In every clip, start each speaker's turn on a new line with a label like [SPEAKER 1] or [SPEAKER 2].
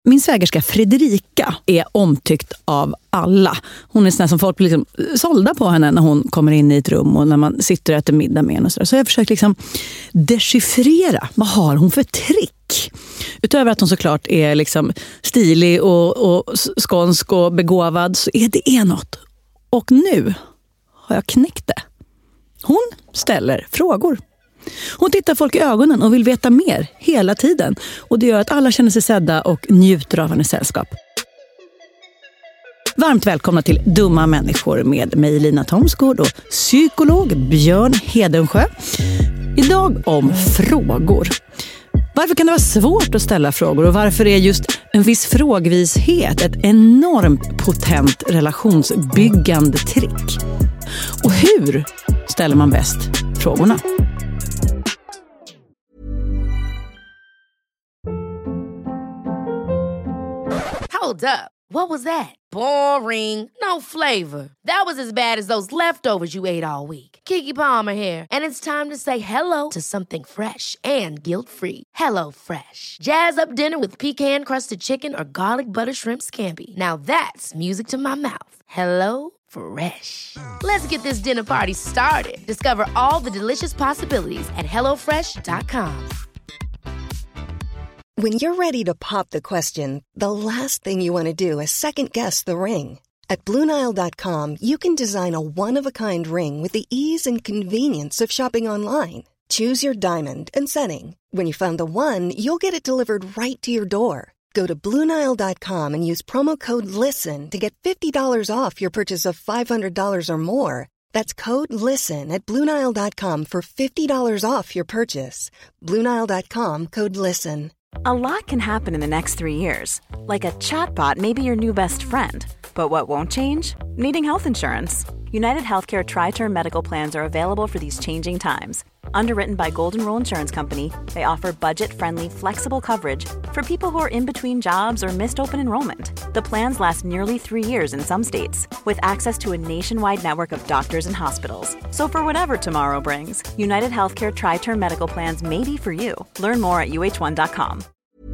[SPEAKER 1] Min svägerska Fredrika är omtyckt av alla. Hon är sån som folk blir liksom sålda på henne när hon kommer in i ett rum och när man sitter och äter middag med henne. Och så jag försöker liksom dechiffrera. Vad har hon för trick? Utöver att hon såklart är liksom stilig och skånsk och begåvad, så är det något. Och nu har jag knäckt det. Hon ställer frågor. Hon tittar folk i ögonen och vill veta mer hela tiden. Och det gör att alla känner sig sedda och njuter av hennes sällskap. Varmt välkomna till Dumma människor med mig Lina Thomsgård och psykolog Björn Hedensjö. Idag om frågor. Varför kan det vara svårt att ställa frågor och varför är just en viss frågvishet ett enormt potent relationsbyggande trick? Och hur ställer man bäst frågorna?
[SPEAKER 2] Hold up. What was that? Boring. No flavor. That was as bad as those leftovers you ate all week. Keke Palmer here, and it's time to say hello to something fresh and guilt-free. Hello Fresh. Jazz up dinner with pecan-crusted chicken or garlic butter shrimp scampi. Now that's music to my mouth. Hello Fresh. Let's get this dinner party started. Discover all the delicious possibilities at hellofresh.com.
[SPEAKER 3] When you're ready to pop the question, the last thing you want to do is second-guess the ring. At BlueNile.com, you can design a one-of-a-kind ring with the ease and convenience of shopping online. Choose your diamond and setting. When you find the one, you'll get it delivered right to your door. Go to BlueNile.com and use promo code LISTEN to get $50 off your purchase of $500 or more. That's code LISTEN at BlueNile.com for $50 off your purchase. BlueNile.com, code LISTEN.
[SPEAKER 4] A lot can happen in the next 3 years. Like a chatbot may be your new best friend. But what won't change? Needing health insurance. United Healthcare Tri-Term Medical Plans are available for these changing times. Underwritten by Golden Rule Insurance Company, they offer budget-friendly, flexible coverage for people who are in between jobs or missed open enrollment. The plans last nearly 3 years in some states, with access to a nationwide network of doctors and hospitals. So for whatever tomorrow brings, United Healthcare Tri-Term Medical Plans may be for you. Learn more at uh1.com.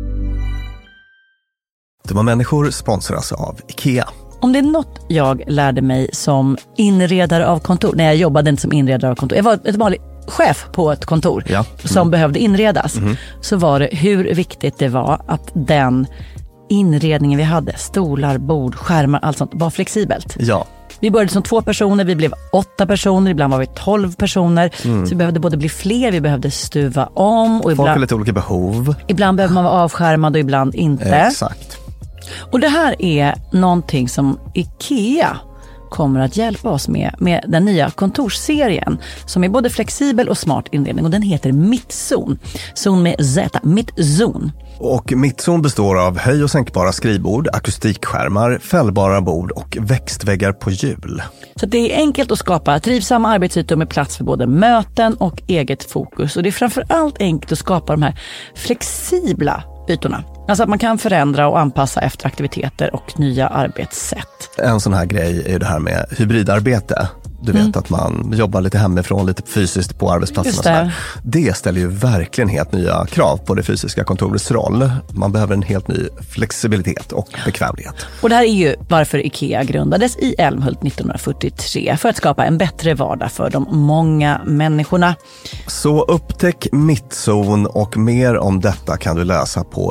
[SPEAKER 5] Dumma människor sponsras av IKEA.
[SPEAKER 1] Om det är något jag lärde mig som inredare av kontor, när jag jobbade inte som inredare av kontor, jag var ett vanligt chef på ett kontor som behövde inredas, så var det hur viktigt det var att den inredningen vi hade, stolar, bord, skärmar, allt sånt, var flexibelt.
[SPEAKER 5] Ja.
[SPEAKER 1] Vi började som 2 personer, vi blev 8 personer, ibland var vi 12 personer. Så vi behövde både bli fler, vi behövde stuva om. Och
[SPEAKER 5] folk har lite olika behov.
[SPEAKER 1] Ibland behöver man vara avskärmad och ibland inte.
[SPEAKER 5] Exakt.
[SPEAKER 1] Och det här är någonting som IKEA kommer att hjälpa oss med den nya kontorsserien som är både flexibel och smart inredning, och den heter Mittzon. Zon med Z, Mittzon.
[SPEAKER 5] Och Mittzon består av höj- och sänkbara skrivbord, akustikskärmar, fällbara bord och växtväggar på hjul.
[SPEAKER 1] Så det är enkelt att skapa trivsamma arbetsytor med plats för både möten och eget fokus. Och det är framförallt enkelt att skapa de här flexibla ytorna. Alltså att man kan förändra och anpassa efter aktiviteter och nya arbetssätt.
[SPEAKER 5] En sån här grej är ju det här med hybridarbete. Du vet att man jobbar lite hemifrån, lite fysiskt på arbetsplatsen. Det ställer ju verkligen helt nya krav på det fysiska kontorets roll. Man behöver en helt ny flexibilitet och bekvämlighet.
[SPEAKER 1] Och det här är ju varför IKEA grundades i Älmhult 1943. För att skapa en bättre vardag för de många människorna.
[SPEAKER 5] Så upptäck Mittzon, och mer om detta kan du läsa på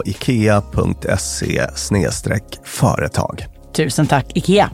[SPEAKER 5] ikea.se/företag.
[SPEAKER 1] Tusen tack IKEA!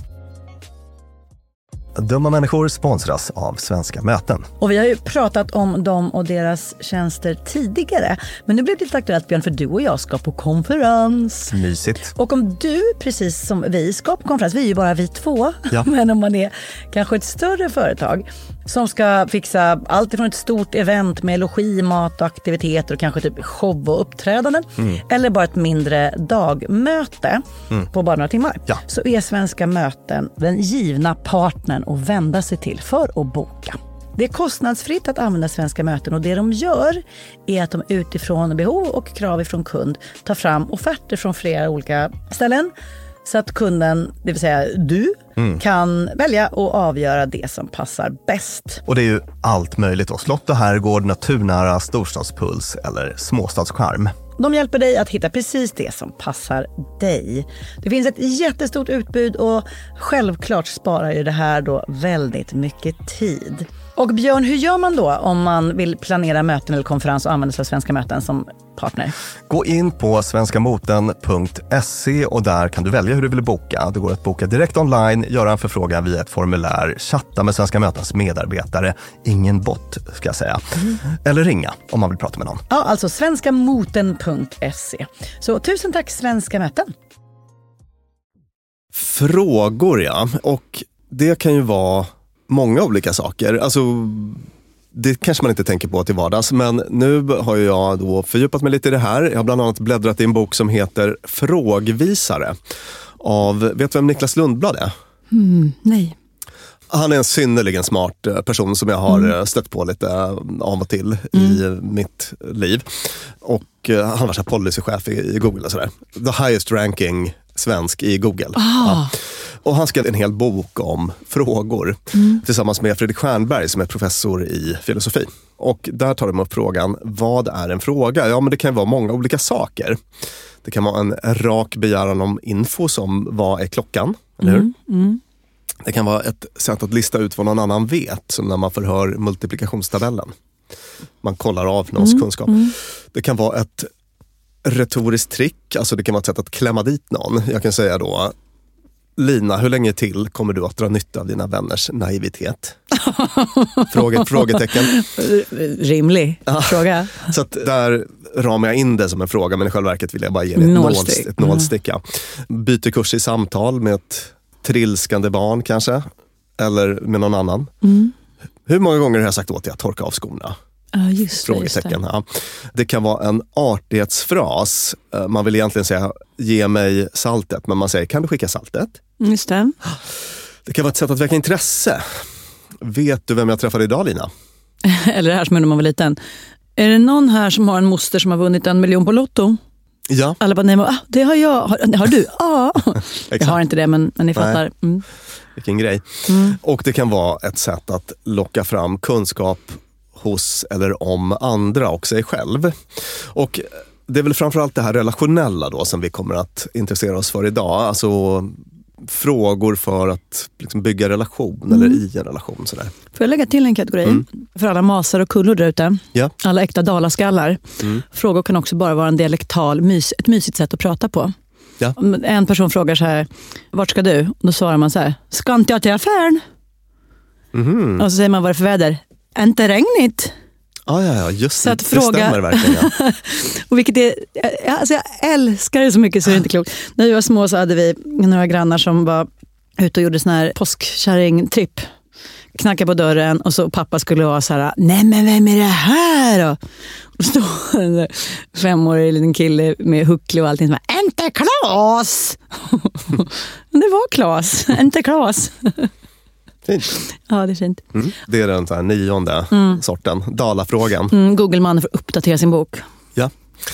[SPEAKER 5] Dumma människor sponsras av Svenska möten.
[SPEAKER 1] Och vi har ju pratat om dem och deras tjänster tidigare. Men nu blir det lite aktuellt, Björn, för du och jag ska på konferens.
[SPEAKER 5] Mysigt.
[SPEAKER 1] Och om du, precis som vi, ska på konferens, vi är ju bara vi två.
[SPEAKER 5] Ja.
[SPEAKER 1] Men om man är kanske ett större företag som ska fixa allt ifrån ett stort event med logi, mat och aktiviteter och kanske typ show och uppträdanden. Eller bara ett mindre dagmöte på bara några timmar.
[SPEAKER 5] Ja.
[SPEAKER 1] Så är Svenska möten den givna partnern att vända sig till för att boka. Det är kostnadsfritt att använda Svenska möten, och det de gör är att de utifrån behov och krav ifrån kund tar fram offerter från flera olika ställen. Så att kunden, det vill säga du, kan välja och avgöra det som passar bäst.
[SPEAKER 5] Och det är ju allt möjligt då. Slott och herrgård, naturnära, storstadspuls eller småstadscharm.
[SPEAKER 1] De hjälper dig att hitta precis det som passar dig. Det finns ett jättestort utbud och självklart sparar ju det här då väldigt mycket tid. Och Björn, hur gör man då om man vill planera möten eller konferens och använda sig av Svenska Möten som partner?
[SPEAKER 5] Gå in på svenskamoten.se och där kan du välja hur du vill boka. Det går att boka direkt online, göra en förfrågan via ett formulär, chatta med Svenska Mötens medarbetare, ingen bot ska jag säga. Eller ringa om man vill prata med någon.
[SPEAKER 1] Ja, alltså svenskamoten.se. Så tusen tack Svenska Möten.
[SPEAKER 6] Frågor, ja. Och det kan ju vara många olika saker. Alltså, det kanske man inte tänker på till vardags. Men nu har jag då fördjupat mig lite i det här. Jag har bland annat bläddrat i en bok som heter Frågvisare. Vet du vem Niklas Lundblad är?
[SPEAKER 1] Nej.
[SPEAKER 6] Han är en synnerligen smart person som jag har stött på lite av och till i mitt liv. Och han var så här policychef i Google och sådär. The highest ranking svensk i Google. Ja. Och han skrev en hel bok om frågor tillsammans med Fredrik Stjernberg som är professor i filosofi. Och där tar de upp frågan, vad är en fråga? Ja, men det kan vara många olika saker. Det kan vara en rak begäran om info som vad är klockan, eller hur? Det kan vara ett sätt att lista ut vad någon annan vet, som när man förhör multiplikationstabellen. Man kollar av någons kunskap. Det kan vara ett retoriskt trick, alltså det kan vara ett sätt att klämma dit någon. Jag kan säga då, Lina, hur länge till kommer du att dra nytta av dina vänners naivitet? Frågetecken.
[SPEAKER 1] Rimlig fråga.
[SPEAKER 6] Så att där ramar jag in det som en fråga, men i själva verket vill jag bara ge det ett nålstick. Byter kurs i samtal med ett trilskande barn kanske, eller med någon annan. Hur många gånger har jag sagt åt dig att torka av skorna?
[SPEAKER 1] Just
[SPEAKER 6] Frågetecken. Ja. Det kan vara en artighetsfras. Man vill egentligen säga, ge mig saltet, men man säger, kan du skicka saltet?
[SPEAKER 1] Just det.
[SPEAKER 6] Det kan vara ett sätt att väcka intresse. Vet du vem jag träffade idag, Lina?
[SPEAKER 1] Eller det här som när man var liten. Är det någon här som har en moster som har vunnit 1 miljon på Lotto?
[SPEAKER 6] Ja.
[SPEAKER 1] Alla bara, nej, men, det har jag. Har du? Ja. Jag har inte det, men ni fattar.
[SPEAKER 6] Vilken grej. Och det kan vara ett sätt att locka fram kunskap hos eller om andra och sig själv. Och det är väl framförallt det här relationella då som vi kommer att intressera oss för idag. Alltså frågor för att liksom bygga relation eller i en relation. Sådär.
[SPEAKER 1] Får jag lägga till en kategori? För alla masar och kullor där ute.
[SPEAKER 6] Ja.
[SPEAKER 1] Alla äkta dalaskallar. Frågor kan också bara vara en ett mysigt sätt att prata på.
[SPEAKER 6] Ja.
[SPEAKER 1] En person frågar så här, vart ska du? Då svarar man så här, ska inte jag till affären? Och så säger man, vad är det för väder? Inte regnigt.
[SPEAKER 6] Ja, just
[SPEAKER 1] så
[SPEAKER 6] det.
[SPEAKER 1] Att fråga,
[SPEAKER 6] det stämmer verkligen. Ja.
[SPEAKER 1] Och vilket är, alltså jag älskar det så mycket så det är inte klokt. När vi var små så hade vi några grannar som var ute och gjorde sån här påskkärringtripp. Knackade på dörren och så pappa skulle vara så här, nej men vem är det här? Och stod en 5-årig liten kille med huckle och allting som var, inte Klas! Men det var Klas, inte Klas.
[SPEAKER 6] Fint.
[SPEAKER 1] Ja, det är fint.
[SPEAKER 6] Det är den så här 9:e sorten, Dalafrågan.
[SPEAKER 1] Google-mannen får uppdatera sin bok.
[SPEAKER 6] Ja.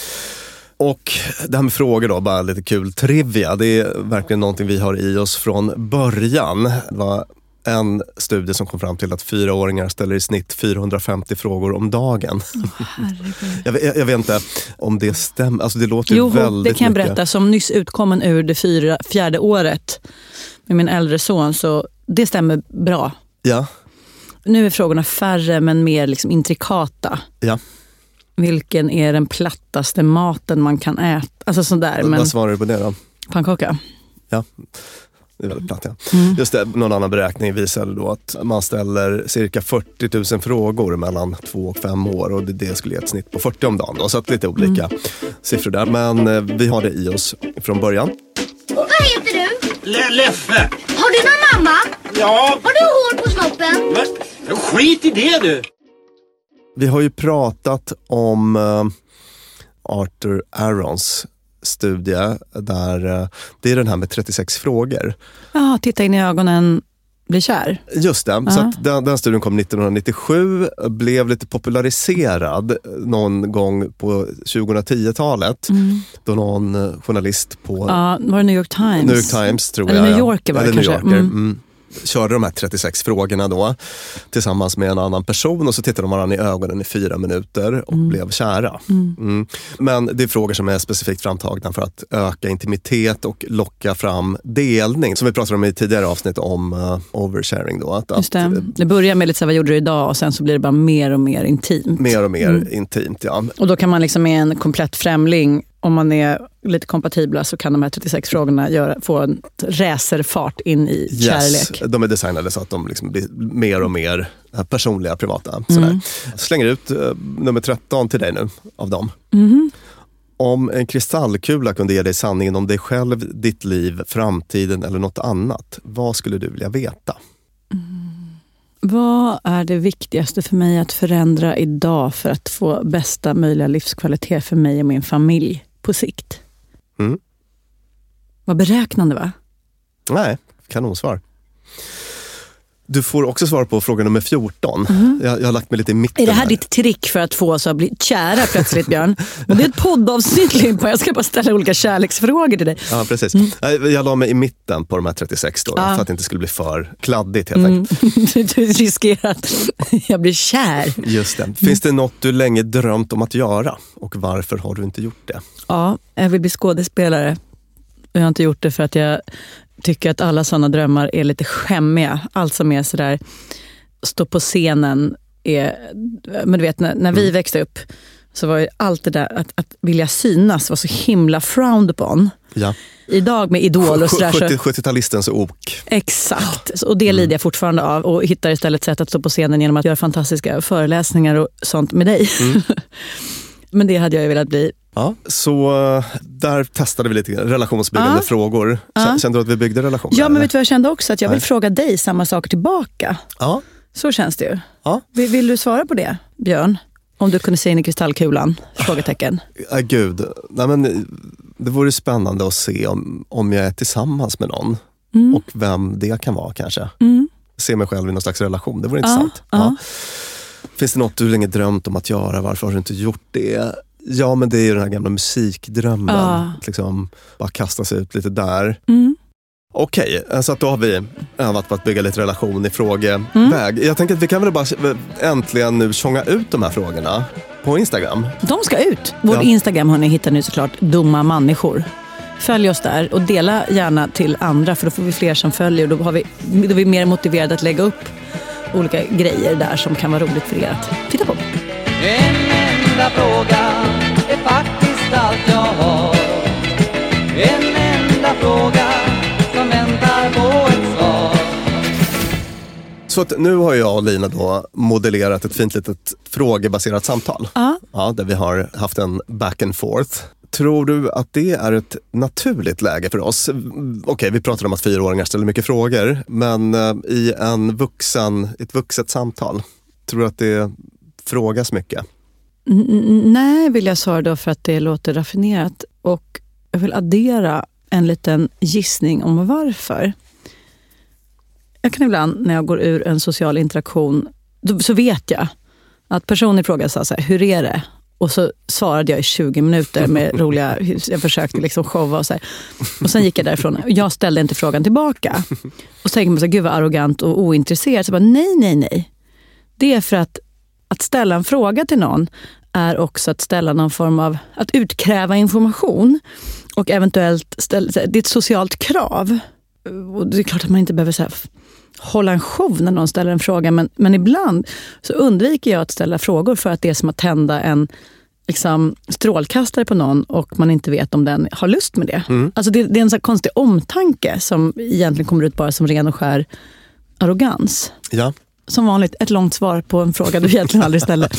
[SPEAKER 6] Och det här med frågor då, bara lite kul trivia. Det är verkligen någonting vi har i oss från början. Det var en studie som kom fram till att 4-åringar ställer i snitt 450 frågor om dagen. Jag vet inte om det stämmer. Alltså det låter ju väldigt mycket.
[SPEAKER 1] Det kan jag berätta. Som nyss utkommen ur det 4:e året med min äldre son, så det stämmer bra.
[SPEAKER 6] Ja.
[SPEAKER 1] Nu är frågorna färre men mer liksom intrikata.
[SPEAKER 6] Ja.
[SPEAKER 1] Vilken är den plattaste maten man kan äta? Alltså sådär. Men
[SPEAKER 6] vad svarar du på det då?
[SPEAKER 1] Pannkaka.
[SPEAKER 6] Ja. Det är väldigt platt, ja. Just det, någon annan beräkning visade då att man ställer cirka 40 000 frågor mellan 2 och 5 år och det skulle ge ett snitt på 40 om dagen då. Så att lite olika siffror där. Men vi har det i oss från början.
[SPEAKER 7] Vad heter du?
[SPEAKER 8] Leffe.
[SPEAKER 7] Har du någon mamma?
[SPEAKER 8] Ja.
[SPEAKER 7] Har du hår på snoppen?
[SPEAKER 8] Men, skit i det du.
[SPEAKER 6] Vi har ju pratat om Arthur Arons studie där det är den här med 36 frågor.
[SPEAKER 1] Ja, titta in i ögonen, bli kär.
[SPEAKER 6] Just det, så att den studien kom 1997, blev lite populariserad någon gång på 2010-talet då någon journalist på
[SPEAKER 1] var det New York Times?
[SPEAKER 6] New York Times tror
[SPEAKER 1] eller
[SPEAKER 6] jag.
[SPEAKER 1] New Yorker var det
[SPEAKER 6] eller
[SPEAKER 1] kanske.
[SPEAKER 6] New Yorker. körde de här 36 frågorna då tillsammans med en annan person och så tittade de varandra i ögonen i 4 minuter och blev kära. Men det är frågor som är specifikt framtagna för att öka intimitet och locka fram delning. Som vi pratade om i tidigare avsnitt om oversharing då.
[SPEAKER 1] Just det börjar med lite så här, vad gjorde du idag? Och sen så blir det bara mer och mer intimt.
[SPEAKER 6] Mer och mer intimt, ja.
[SPEAKER 1] Och då kan man liksom med en komplett främling, om man är lite kompatibla, så kan de här 36 frågorna få en racerfart in i kärlek.
[SPEAKER 6] De är designade så att de liksom blir mer och mer personliga, privata. Slänger ut nummer 13 till dig nu av dem. Om en kristallkula kunde ge dig sanningen om dig själv, ditt liv, framtiden eller något annat, vad skulle du vilja veta?
[SPEAKER 1] Vad är det viktigaste för mig att förändra idag för att få bästa möjliga livskvalitet för mig och min familj på sikt? Vad beräknande, va?
[SPEAKER 6] Nej, kanonsvar. Du får också svar på fråga nummer 14. Jag har lagt mig lite i mitten.
[SPEAKER 1] Är det här ditt trick för att få oss att bli kära plötsligt, Björn? Men det är ett poddavsnitt, Limpa. Jag ska bara ställa olika kärleksfrågor till dig.
[SPEAKER 6] Ja, precis. Jag la mig i mitten på de här 36 då, för att det inte skulle bli för kladdigt helt enkelt.
[SPEAKER 1] Du riskerar att jag blir kär.
[SPEAKER 6] Just det. Finns det något du länge drömt om att göra? Och varför har du inte gjort det?
[SPEAKER 1] Ja, jag vill bli skådespelare. Jag har inte gjort det för att jag tycker att alla sådana drömmar är lite skämmiga. Allt som är sådär, stå på scenen är, men du vet, när vi växte upp så var ju allt det där att vilja synas var så himla frowned upon.
[SPEAKER 6] Ja.
[SPEAKER 1] Idag med Idol och sådär.
[SPEAKER 6] 70-talistens ok.
[SPEAKER 1] Exakt, och det lider jag fortfarande av och hittar istället sätt att stå på scenen genom att göra fantastiska föreläsningar och sånt med dig. Men det hade jag ju velat bli.
[SPEAKER 6] Ja, så där testade vi lite relationsbyggande frågor. Kände du att vi byggde relationer?
[SPEAKER 1] Ja, men vet du vad jag kände också? Att jag vill fråga dig samma saker tillbaka.
[SPEAKER 6] Ja.
[SPEAKER 1] Så känns det ju.
[SPEAKER 6] Ja.
[SPEAKER 1] Vill du svara på det, Björn? Om du kunde se in i kristallkulan? Frågetecken.
[SPEAKER 6] Gud, nej men det vore spännande att se om jag är tillsammans med någon. Och vem det kan vara kanske. Se mig själv i någon slags relation, det vore intressant. Ja. Finns det något du länge drömt om att göra? Varför har du inte gjort det? Ja, men det är ju den här gamla musikdrömmen. Att liksom bara kasta sig ut lite där. Okej, så att då har vi övat på att bygga lite relation i frågeväg. Jag tänker att vi kan väl bara äntligen nu tjonga ut de här frågorna på Instagram.
[SPEAKER 1] De ska ut. Vår Instagram har ni hittat nu såklart, Dumma människor. Följ oss där och dela gärna till andra, för då får vi fler som följer. Då är vi mer motiverade att lägga upp olika grejer där som kan vara roligt för er att titta på.
[SPEAKER 9] En enda fråga är faktiskt allt jag har. En enda fråga som väntar på ett svar.
[SPEAKER 6] Så att nu har jag och Lina då modellerat ett fint litet frågebaserat samtal. Ja, där vi har haft en back and forth. Tror du att det är ett naturligt läge för oss? Okej, vi pratar om att 4-åringar ställer mycket frågor, men i ett vuxet samtal, tror du att det frågas mycket?
[SPEAKER 1] Nej, vill jag svara då, för att det låter raffinerat. Och jag vill addera en liten gissning om varför. Jag kan ibland, när jag går ur en social interaktion, så vet jag att personen i fråga sa så här: hur är det? Och så svarade jag i 20 minuter med roliga, jag försökte liksom showa och så här. Och sen gick jag därifrån. Jag ställde inte frågan tillbaka. Och så tänkte man så här, gud vad arrogant och ointresserad. Så bara, nej. Det är för att ställa en fråga till någon är också att ställa någon form av, att utkräva information. Och eventuellt det är ett socialt krav. Och det är klart att man inte behöver så här hålla en show när någon ställer en fråga, men ibland så undviker jag att ställa frågor för att det är som att tända en liksom strålkastare på någon och man inte vet om den har lust med det. Alltså det är en så här konstig omtanke som egentligen kommer ut bara som ren och skär arrogans.
[SPEAKER 6] Ja.
[SPEAKER 1] Som vanligt, ett långt svar på en fråga du egentligen aldrig ställer.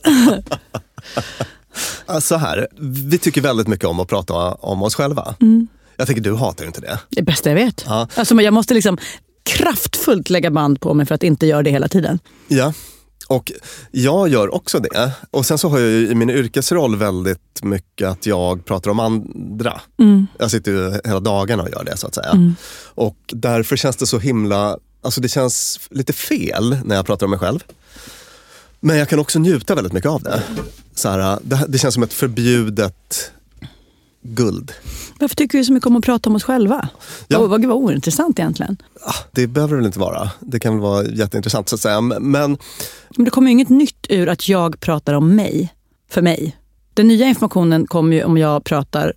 [SPEAKER 6] Så här, vi tycker väldigt mycket om att prata om oss själva. Jag tänker, du hatar ju inte det.
[SPEAKER 1] Det bästa jag vet.
[SPEAKER 6] Ja.
[SPEAKER 1] Alltså, jag måste liksom kraftfullt lägga band på mig för att inte göra det hela tiden.
[SPEAKER 6] Ja, och jag gör också det. Och sen så har jag ju i min yrkesroll väldigt mycket att jag pratar om andra. Jag sitter ju hela dagarna och gör det, så att säga. Och därför känns det så himla, alltså det känns lite fel när jag pratar om mig själv. Men jag kan också njuta väldigt mycket av det. Så här, det känns som ett förbjudet guld.
[SPEAKER 1] Varför tycker vi så mycket om att prata om oss själva?
[SPEAKER 6] Ja.
[SPEAKER 1] Vad ointressant egentligen.
[SPEAKER 6] Det behöver det väl inte vara. Det kan väl vara jätteintressant så att säga. Men
[SPEAKER 1] det kommer ju inget nytt ur att jag pratar om mig, för mig. Den nya informationen kommer ju om jag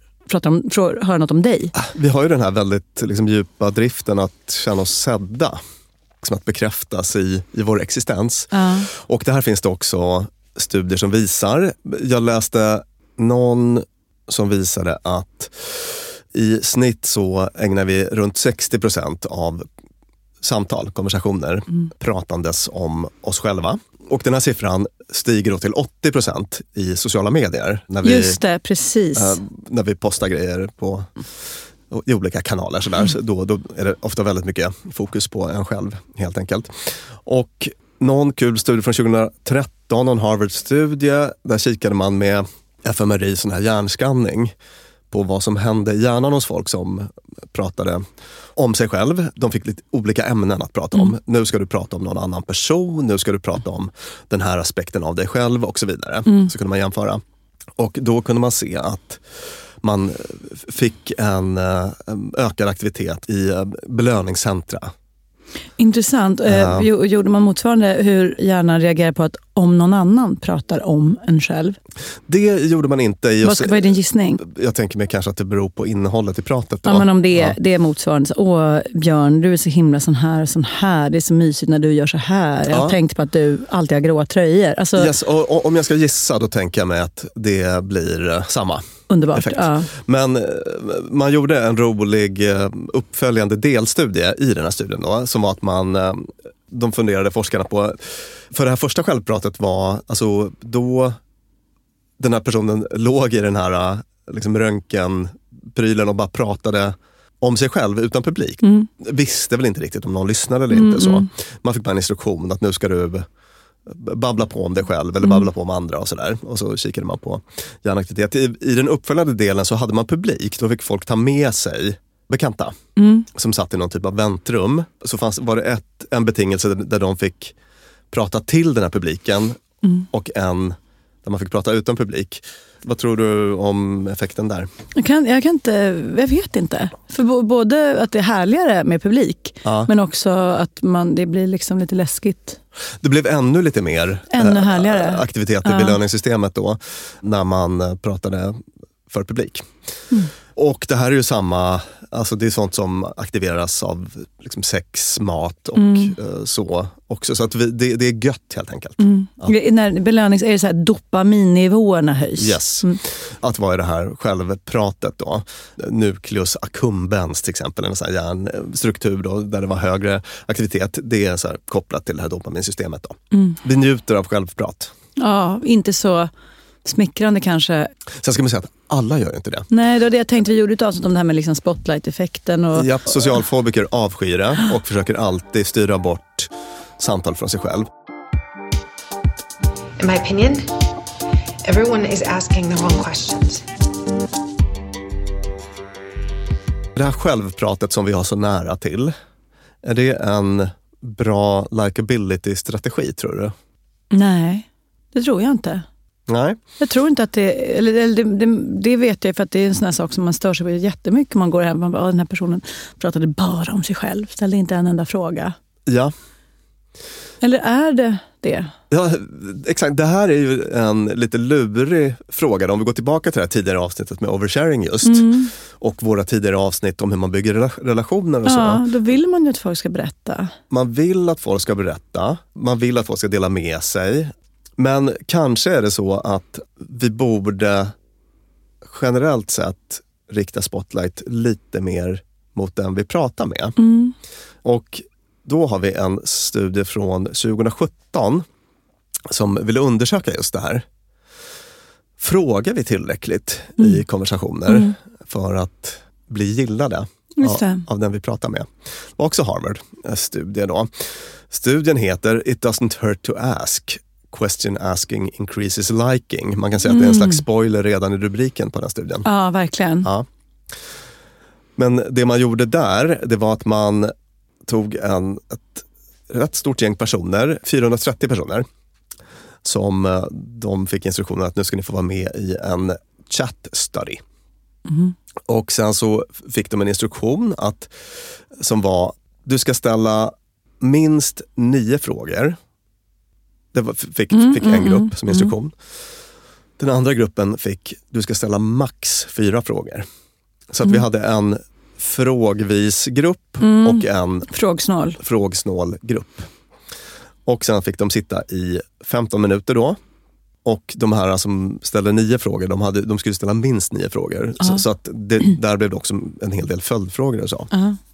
[SPEAKER 1] hör något om dig.
[SPEAKER 6] Vi har ju den här väldigt liksom, djupa driften att känna oss sedda. Som att bekräftas i vår existens. Och det här finns det också studier som visar. Jag läste någon som visade att i snitt så ägnar vi runt 60% av samtal, konversationer, pratandes om oss själva. Och den här siffran stiger då till 80% i sociala medier.
[SPEAKER 1] Just det, precis.
[SPEAKER 6] När vi postar grejer i olika kanaler. Så då är det ofta väldigt mycket fokus på en själv helt enkelt. Och någon kul studie från 2013, en Harvard-studie, där kikade man med fMRI, sån här hjärnskanning, på vad som hände i hjärnan hos folk som pratade om sig själv. De fick lite olika ämnen att prata om. Nu ska du prata om någon annan person, nu ska du prata om den här aspekten av dig själv och så vidare. Så kunde man jämföra. Och då kunde man se att man fick en ökad aktivitet i belöningscentra.
[SPEAKER 1] Intressant. Gjorde man motsvarande hur hjärnan reagerar på att om någon annan pratar om en själv?
[SPEAKER 6] Det gjorde man inte.
[SPEAKER 1] Vad är din gissning?
[SPEAKER 6] Jag tänker mig kanske att det beror på innehållet i pratet. Då.
[SPEAKER 1] Ja, men om det är motsvarande. Så, Björn, du är så himla sån här. Det är så mysigt när du gör så här. Jag har tänkt på att du alltid har gråa tröjor. Alltså,
[SPEAKER 6] yes, och om jag ska gissa då tänker jag mig att det blir samma.
[SPEAKER 1] Underbart,
[SPEAKER 6] ja. Men man gjorde en rolig uppföljande delstudie i den här studien då, som var att de funderade forskarna på, för det här första självpratet var, alltså då den här personen låg i den här liksom röntgenprylen och bara pratade om sig själv utan publik. Visste väl inte riktigt om någon lyssnade eller inte så. Man fick bara en instruktion att nu ska du babbla på om dig själv eller babbla på om andra och sådär. Och så kikade man på hjärnaktivitet. I den uppföljande delen så hade man publik. Då fick folk ta med sig bekanta som satt i någon typ av väntrum. Så var det en betingelse där de fick prata till den här publiken och en där man fick prata utan publik. Vad tror du om effekten där?
[SPEAKER 1] Jag vet inte. För både att det är härligare med publik, men också att det blir liksom lite läskigt.
[SPEAKER 6] Det blev ännu lite mer
[SPEAKER 1] härligare
[SPEAKER 6] aktivitet i belöningssystemet då, när man pratade för publik. Och det här är ju samma, alltså det är sånt som aktiveras av liksom sex, mat och så också. Så att det är gött helt enkelt.
[SPEAKER 1] När belönings är det så här dopaminnivåerna höjs.
[SPEAKER 6] Yes. Att vara i det här självpratet då. Nucleus accumbens till exempel, en sån här hjärnstruktur då, där det var högre aktivitet. Det är så här kopplat till det här dopaminsystemet då. Vi njuter av självprat.
[SPEAKER 1] Ja, inte så smickrande kanske.
[SPEAKER 6] Sen ska man säga att alla gör inte det.
[SPEAKER 1] Nej, det var det jag tänkte. Vi gjorde ett avsnitt om det här med liksom spotlight-effekten. Och
[SPEAKER 6] ja, socialfobiker avskyr det och försöker alltid styra bort samtal från sig själv.
[SPEAKER 10] In my opinion, everyone is asking the wrong questions.
[SPEAKER 6] Det här självpratet som vi har så nära till, är det en bra likability-strategi tror du?
[SPEAKER 1] Nej, det tror jag inte.
[SPEAKER 6] Nej.
[SPEAKER 1] Jag tror inte att det vet jag för att det är en sån här sak som man stör sig på jättemycket. Man går hem och man bara, den här personen pratade bara om sig själv. Ställde inte en enda fråga.
[SPEAKER 6] Ja.
[SPEAKER 1] Eller är det det?
[SPEAKER 6] Ja, exakt. Det här är ju en lite lurig fråga. Om vi går tillbaka till det här tidigare avsnittet med oversharing just. Och våra tidigare avsnitt om hur man bygger relationer och så.
[SPEAKER 1] Ja, då vill man ju att folk ska berätta.
[SPEAKER 6] Man vill att folk ska berätta. Man vill att folk ska dela med sig. Men kanske är det så att vi borde generellt sett rikta spotlight lite mer mot den vi pratar med. Och då har vi en studie från 2017 som vill undersöka just det här. Frågar vi tillräckligt i konversationer för att bli gillade av den vi pratar med? Och också Harvard-studie då. Studien heter It doesn't hurt to ask. Question asking increases liking. Man kan säga att det är en slags spoiler redan i rubriken på den studien.
[SPEAKER 1] Ja, verkligen.
[SPEAKER 6] Ja. Men det man gjorde där, det var att man tog ett rätt stort gäng personer, 430 personer, som de fick instruktioner att nu ska ni få vara med i en chat study. Och sen så fick de en instruktion som var, du ska ställa minst 9 frågor. Det fick en grupp som instruktion. Den andra gruppen du ska ställa max 4 frågor. Så att vi hade en frågvis grupp och en frågsnål grupp. Och sen fick de sitta i 15 minuter då. Och de här som ställde 9 frågor, de skulle ställa minst 9 frågor. Så att där blev det också en hel del följdfrågor och så.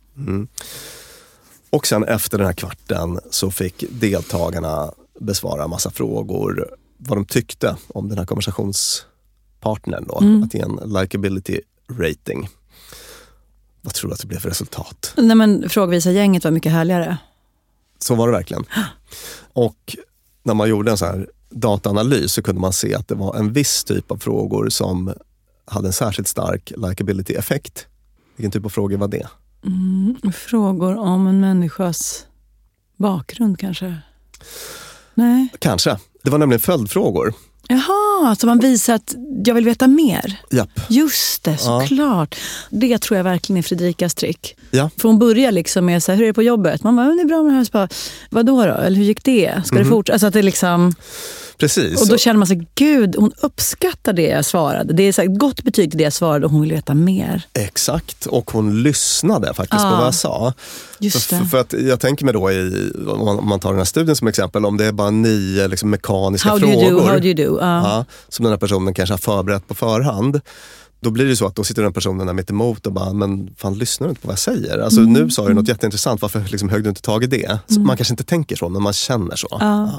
[SPEAKER 6] Och sen efter den här kvarten så fick deltagarna besvara en massa frågor. Vad de tyckte om den här konversationspartnern då. Att ge en likability rating. Vad tror du att det blev för resultat?
[SPEAKER 1] Nej, men frågvisa gänget var mycket härligare.
[SPEAKER 6] Så var det verkligen. Och när man gjorde en så här dataanalys så kunde man se att det var en viss typ av frågor som hade en särskilt stark likability-effekt. Vilken typ av frågor var det?
[SPEAKER 1] Frågor om en människas bakgrund kanske? Nej.
[SPEAKER 6] Kanske. Det var nämligen följdfrågor.
[SPEAKER 1] Jaha, så man visar att jag vill veta mer.
[SPEAKER 6] Japp.
[SPEAKER 1] Just det, såklart. Det tror jag verkligen är Fredrikas trick.
[SPEAKER 6] Ja.
[SPEAKER 1] För hon börjar liksom med så här, hur är det på jobbet? Man bara, det är bra med det här. Så bara, vadå då? Eller hur gick det? Ska det fortsätta? Alltså att det liksom...
[SPEAKER 6] Precis.
[SPEAKER 1] Och då känner man sig, gud, hon uppskattar det jag svarade. Det är så ett gott betyg till det jag svarade och hon vill veta mer.
[SPEAKER 6] Exakt, och hon lyssnade faktiskt på vad jag sa.
[SPEAKER 1] Just det.
[SPEAKER 6] För att jag tänker mig då, om man tar den här studien som exempel, om det är bara 9 liksom mekaniska frågor.
[SPEAKER 1] How do you do?
[SPEAKER 6] Som den här personen kanske har förberett på förhand. Då blir det så att då sitter den personen där mitt emot och bara, men fan, lyssnar du inte på vad jag säger? Alltså nu sa du något jätteintressant, varför liksom högg du inte tag i det? Så man kanske inte tänker så, men man känner så.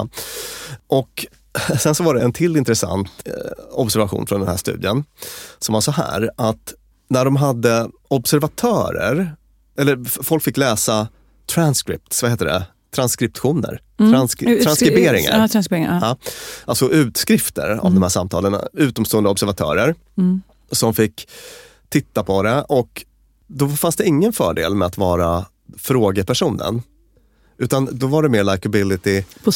[SPEAKER 6] Och sen så var det en till intressant observation från den här studien som var så här, att när de hade observatörer, eller folk fick läsa transcripts, vad heter det? Transkriptioner. Transkriberingar.
[SPEAKER 1] Transkriberingar.
[SPEAKER 6] Ja. Alltså utskrifter av de här samtalen, utomstående observatörer som fick titta på det, och då fanns det ingen fördel med att vara frågepersonen. Utan då var det mer likability
[SPEAKER 1] på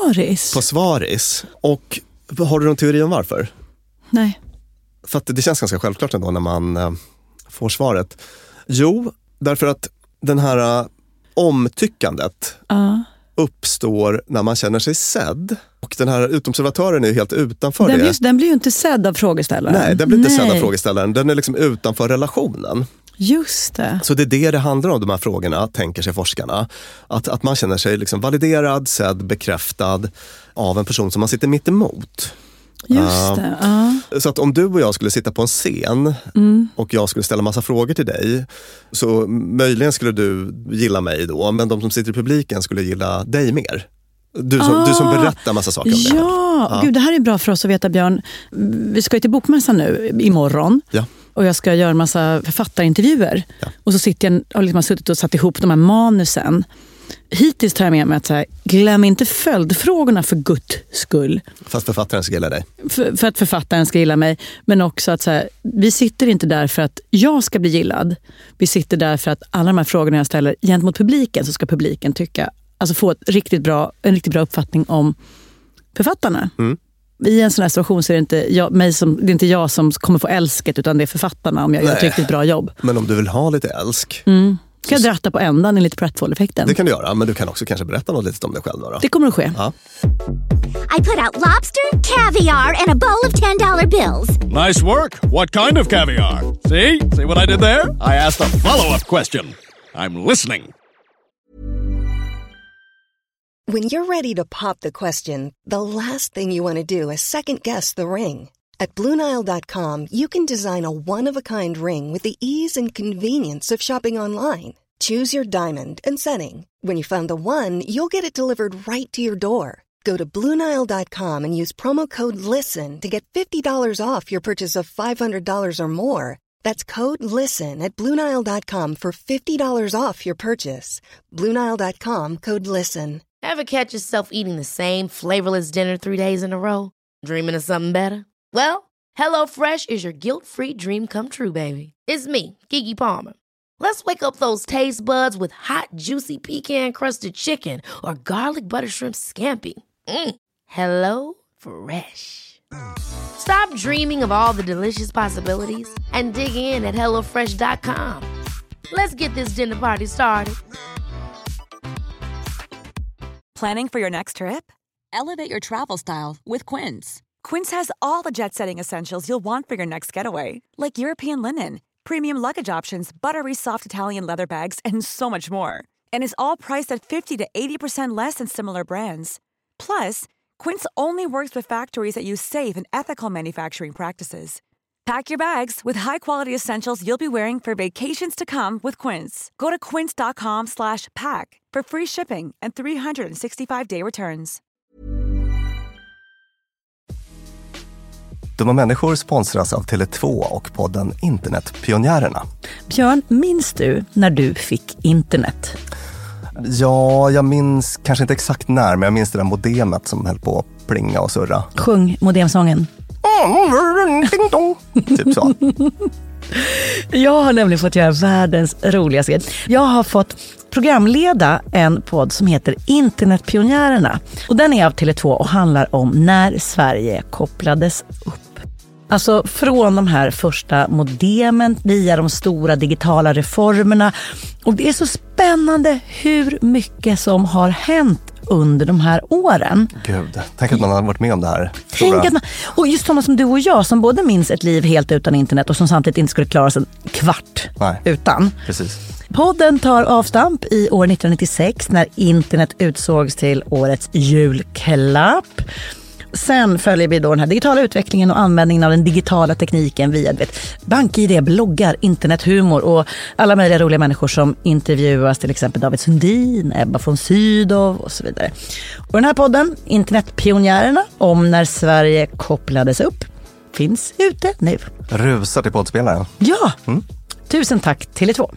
[SPEAKER 1] svaris. Och har du någon teori om varför? Nej.
[SPEAKER 6] För att det känns ganska självklart ändå när man får svaret. Jo, därför att den här omtyckandet uppstår när man känner sig sedd. Och den här utomobservatören är ju helt utanför det.
[SPEAKER 1] Den blir ju inte sedd av frågeställaren.
[SPEAKER 6] Nej, den blir inte sedd av frågeställaren. Den är liksom utanför relationen.
[SPEAKER 1] Just det.
[SPEAKER 6] Så det är det handlar om, de här frågorna, tänker sig forskarna. Att man känner sig liksom validerad, sedd, bekräftad av en person som man sitter mitt emot.
[SPEAKER 1] Just det,
[SPEAKER 6] Så att om du och jag skulle sitta på en scen och jag skulle ställa massa frågor till dig, så möjligen skulle du gilla mig då, men de som sitter i publiken skulle gilla dig mer. Du som berättar massa saker om det.
[SPEAKER 1] Ja, gud, det här är bra för oss att veta, Björn. Vi ska ju till Bokmässan nu imorgon.
[SPEAKER 6] Ja.
[SPEAKER 1] Och jag ska göra en massa författarintervjuer. Ja. Och så sitter jag och liksom har suttit och satt ihop de här manusen. Hittills tar jag med mig att så här, glöm inte följdfrågorna för Guds skull.
[SPEAKER 6] Fast författaren ska gilla dig.
[SPEAKER 1] För att författaren ska gilla mig. Men också att så här, vi sitter inte där för att jag ska bli gillad. Vi sitter där för att alla de här frågorna jag ställer gentemot publiken, så ska publiken tycka, alltså få en riktigt bra uppfattning om författarna. I en sån här situation så är det inte jag som kommer få älsket, utan det är författarna om jag gör ett riktigt bra jobb.
[SPEAKER 6] Men om du vill ha lite älsk.
[SPEAKER 1] Kan jag dratta på ändan i lite pratfall-effekten?
[SPEAKER 6] Det kan du göra, men du kan också kanske berätta något litet om dig själv då.
[SPEAKER 1] Det kommer att ske.
[SPEAKER 6] Ja.
[SPEAKER 7] I put out lobster, caviar, and a bowl of $10 bills.
[SPEAKER 11] Nice work. What kind of caviar? See what I did there? I asked a follow-up question. I'm listening.
[SPEAKER 3] When you're ready to pop the question, the last thing you want to do is second-guess the ring. At BlueNile.com, you can design a one-of-a-kind ring with the ease and convenience of shopping online. Choose your diamond and setting. When you find the one, you'll get it delivered right to your door. Go to BlueNile.com and use promo code LISTEN to get $50 off your purchase of $500 or more. That's code LISTEN at BlueNile.com for $50 off your purchase. BlueNile.com, code LISTEN.
[SPEAKER 2] Ever catch yourself eating the same flavorless dinner 3 days in a row? Dreaming of something better? Well, HelloFresh is your guilt-free dream come true, baby. It's me, Keke Palmer. Let's wake up those taste buds with hot, juicy pecan-crusted chicken or garlic butter shrimp scampi. Hello Fresh. Stop dreaming of all the delicious possibilities and dig in at HelloFresh.com. Let's get this dinner party started.
[SPEAKER 4] Planning for your next trip? Elevate your travel style with Quince. Quince has all the jet-setting essentials you'll want for your next getaway, like European linen, premium luggage options, buttery soft Italian leather bags, and so much more. And is all priced at 50 to 80% less than similar brands. Plus, Quince only works with factories that use safe and ethical manufacturing practices. Pack your bags with high-quality essentials you'll be wearing for vacations to come with Quince. Go to quince.com/pack for free shipping and 365-day returns.
[SPEAKER 5] Dumma människor sponsras av Tele2 och podden Internetpionjärerna.
[SPEAKER 1] Björn, minns du när du fick internet?
[SPEAKER 5] Ja, jag minns kanske inte exakt när, men jag minns det där modemet som höll på att plinga och surra.
[SPEAKER 1] Sjung modemsången.
[SPEAKER 5] Typ så.
[SPEAKER 1] Jag har nämligen fått göra världens roligaste grej. Jag har fått programleda en podd som heter Internetpionjärerna. Och den är av Tele2 och handlar om när Sverige kopplades upp. Alltså från de här första modemen via de stora digitala reformerna. Och det är så spännande hur mycket som har hänt under de här åren.
[SPEAKER 5] Gud, tänk att man har varit med om det här.
[SPEAKER 1] Och just sådana som du och jag som både minns ett liv helt utan internet och som samtidigt inte skulle klara sig en kvart utan.
[SPEAKER 5] Precis.
[SPEAKER 1] Podden tar avstamp i år 1996 när internet utsågs till årets julklapp. Sen följer vi då den här digitala utvecklingen och användningen av den digitala tekniken via bank-ID, bloggar, internethumor och alla möjliga roliga människor som intervjuas, till exempel David Sundin, Ebba von Sydow och så vidare. Och den här podden, Internetpionjärerna, om när Sverige kopplades upp, finns ute nu.
[SPEAKER 5] Rusar till poddspelaren.
[SPEAKER 1] Ja, tusen tack Tele2.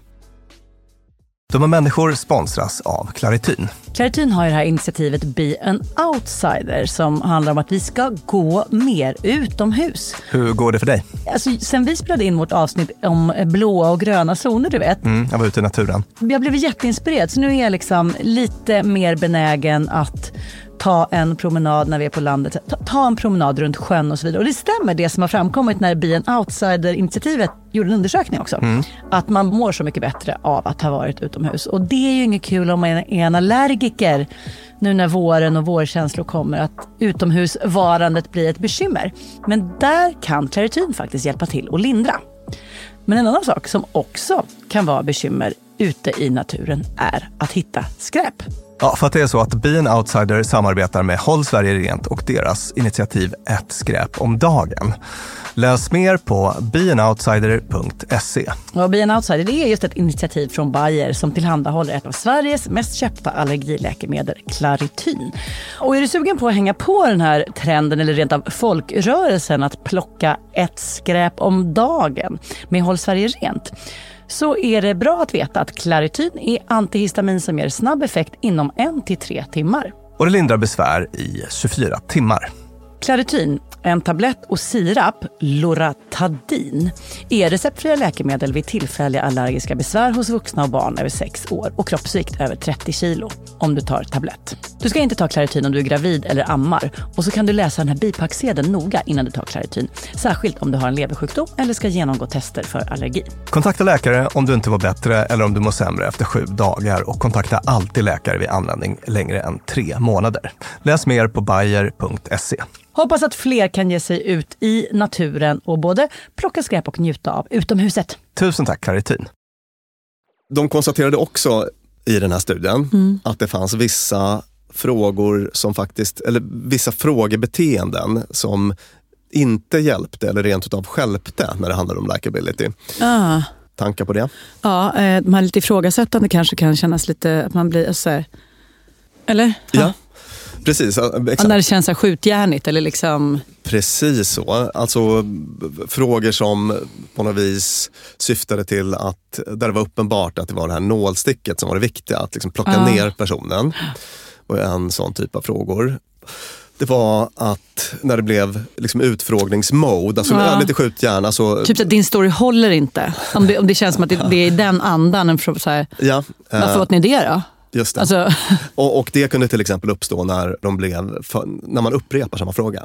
[SPEAKER 5] Dumma människor sponsras av Clarityn.
[SPEAKER 1] Clarityn har ju det här initiativet Be an Outsider som handlar om att vi ska gå mer utomhus.
[SPEAKER 5] Hur går det för dig?
[SPEAKER 1] Alltså, sen vi spelade in vårt avsnitt om blåa och gröna zoner, du vet.
[SPEAKER 5] Jag var ute i naturen.
[SPEAKER 1] Jag blev jätteinspirerad, så nu är jag liksom lite mer benägen att ta en promenad när vi är på landet. Ta en promenad runt sjön och så vidare. Och det stämmer det som har framkommit när Be an Outsider-initiativet gjorde en undersökning också. Att man mår så mycket bättre av att ha varit utomhus. Och det är ju inget kul om man är en allergiker nu när våren och vårkänslor kommer, att utomhusvarandet blir ett bekymmer. Men där kan Clarityn faktiskt hjälpa till och lindra. Men en annan sak som också kan vara bekymmer ute i naturen är att hitta skräp.
[SPEAKER 5] Ja, för att det är så att Be an Outsider samarbetar med Håll Sverige Rent och deras initiativ Ett skräp om dagen. Läs mer på beanoutsider.se.
[SPEAKER 1] Och Be an Outsider, det är just ett initiativ från Bayer som tillhandahåller ett av Sveriges mest köpta allergiläkemedel, Clarityn. Och är du sugen på att hänga på den här trenden eller rent av folkrörelsen att plocka ett skräp om dagen med Håll Sverige Rent, så är det bra att veta att Clarityn är antihistamin som ger snabb effekt inom 1 till 3 timmar.
[SPEAKER 5] Och det lindrar besvär i 24 timmar.
[SPEAKER 1] Clarityn, en tablett och sirap, Loratadin, är receptfria läkemedel vid tillfälliga allergiska besvär hos vuxna och barn över 6 år och kroppsvikt över 30 kilo om du tar tablett. Du ska inte ta Clarityn om du är gravid eller ammar, och så kan du läsa den här bipacksedeln noga innan du tar Clarityn, särskilt om du har en leversjukdom eller ska genomgå tester för allergi.
[SPEAKER 5] Kontakta läkare om du inte var bättre eller om du mår sämre efter 7 dagar, och kontakta alltid läkare vid användning längre än 3 månader. Läs mer på bayer.se.
[SPEAKER 1] Hoppas att fler kan ge sig ut i naturen och både plocka skräp och njuta av utomhuset.
[SPEAKER 5] Tusen tack, Clarityn.
[SPEAKER 6] De konstaterade också i den här studien att det fanns vissa frågor som faktiskt, eller vissa frågebeteenden som inte hjälpte eller rent utav stjälpte när det handlar om likability. Tankar på det?
[SPEAKER 1] Ja, de här lite ifrågasättande kanske kan kännas lite att man blir så här, eller?
[SPEAKER 6] Ja. Precis, exakt.
[SPEAKER 1] När det känns så skjutjärnigt eller liksom...
[SPEAKER 6] Precis så. Alltså frågor som på något vis syftade till att, där det var uppenbart att det var det här nålsticket som var det viktiga, att liksom plocka ner personen. Och en sån typ av frågor. Det var att när det blev liksom utfrågningsmode, alltså lite skjutgärna så... Typ
[SPEAKER 1] att din story håller inte. Om det känns som att det är i den andan. Så här, varför åt ni det då?
[SPEAKER 6] Just det.
[SPEAKER 1] Alltså...
[SPEAKER 6] Och det kunde till exempel uppstå när man upprepar samma fråga.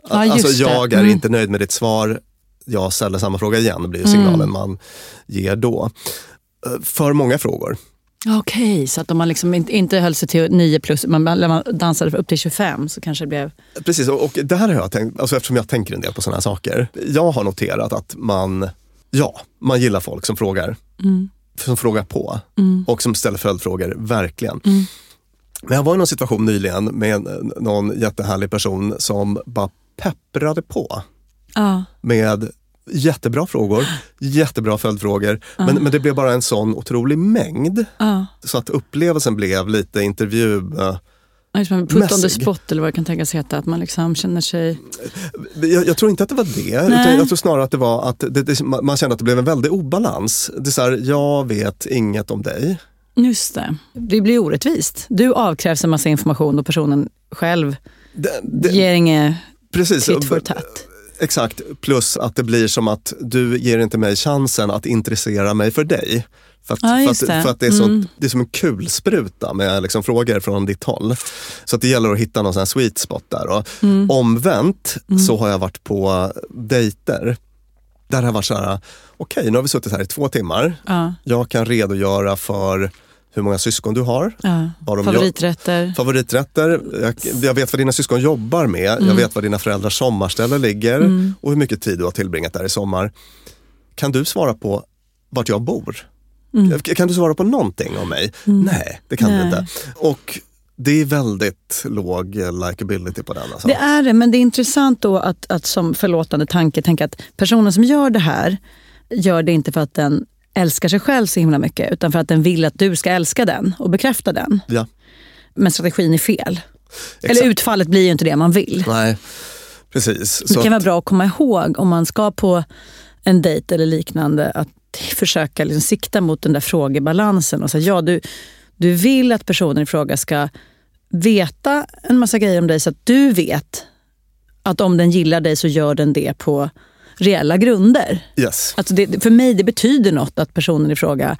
[SPEAKER 6] Alltså jag är inte nöjd med ditt svar. Jag ställer samma fråga igen, blir ju signalen man ger då. För många frågor.
[SPEAKER 1] Okej, så att om man liksom inte höll sig till 9+, man dansade upp till 25 så kanske det blev...
[SPEAKER 6] Precis, och det här har jag tänkt, alltså eftersom jag tänker en del på sådana här saker. Jag har noterat att man gillar folk som frågar. Som frågar på. Och som ställer följdfrågor, verkligen. Men jag var i någon situation nyligen med någon jättehärlig person som bara pepprade på. Med jättebra frågor, jättebra följdfrågor. Men det blev bara en sån otrolig mängd. Så att upplevelsen blev lite intervju...
[SPEAKER 1] Put on the spot eller vad det kan tänkas heta. Att man liksom känner sig...
[SPEAKER 6] Jag tror inte att det var det. Utan jag tror snarare att det var att man kände att det blev en väldig obalans. Det är så här, jag vet inget om dig.
[SPEAKER 1] Just det. Det blir orättvist. Du avkrävs en massa information och personen själv ger inget tit för tätt.
[SPEAKER 6] Exakt, plus att det blir som att du ger inte mig chansen att intressera mig för dig. För att det är som en kulspruta med liksom frågor från ditt håll. Så att det gäller att hitta någon sån här sweet spot där. Och omvänt så har jag varit på dejter. Där har jag varit så här, okej, nu har vi suttit här i 2 timmar. Jag kan redogöra för hur många syskon du har. Favoriträtter. Jag vet vad dina syskon jobbar med. Jag vet vad dina föräldrars sommarställe ligger. Och hur mycket tid du har tillbringat där i sommar. Kan du svara på vart jag bor? Kan du svara på någonting om mig? Nej, det kan du inte. Och det är väldigt låg likability på den. Alltså.
[SPEAKER 1] Det är det, men det är intressant då att som förlåtande tanke tänka att personen som gör det här gör det inte för att den älskar sig själv så himla mycket, utan för att den vill att du ska älska den och bekräfta den.
[SPEAKER 6] Ja.
[SPEAKER 1] Men strategin är fel.
[SPEAKER 6] Exakt.
[SPEAKER 1] Eller utfallet blir ju inte det man vill.
[SPEAKER 6] Nej, precis.
[SPEAKER 1] Det kan vara bra att komma ihåg om man ska på en dejt eller liknande att försöka liksom sikta mot den där frågebalansen och säga du vill att personen i fråga ska veta en massa grejer om dig så att du vet att om den gillar dig så gör den det på reella grunder.
[SPEAKER 6] Yes.
[SPEAKER 1] Alltså för mig det betyder något att personen i fråga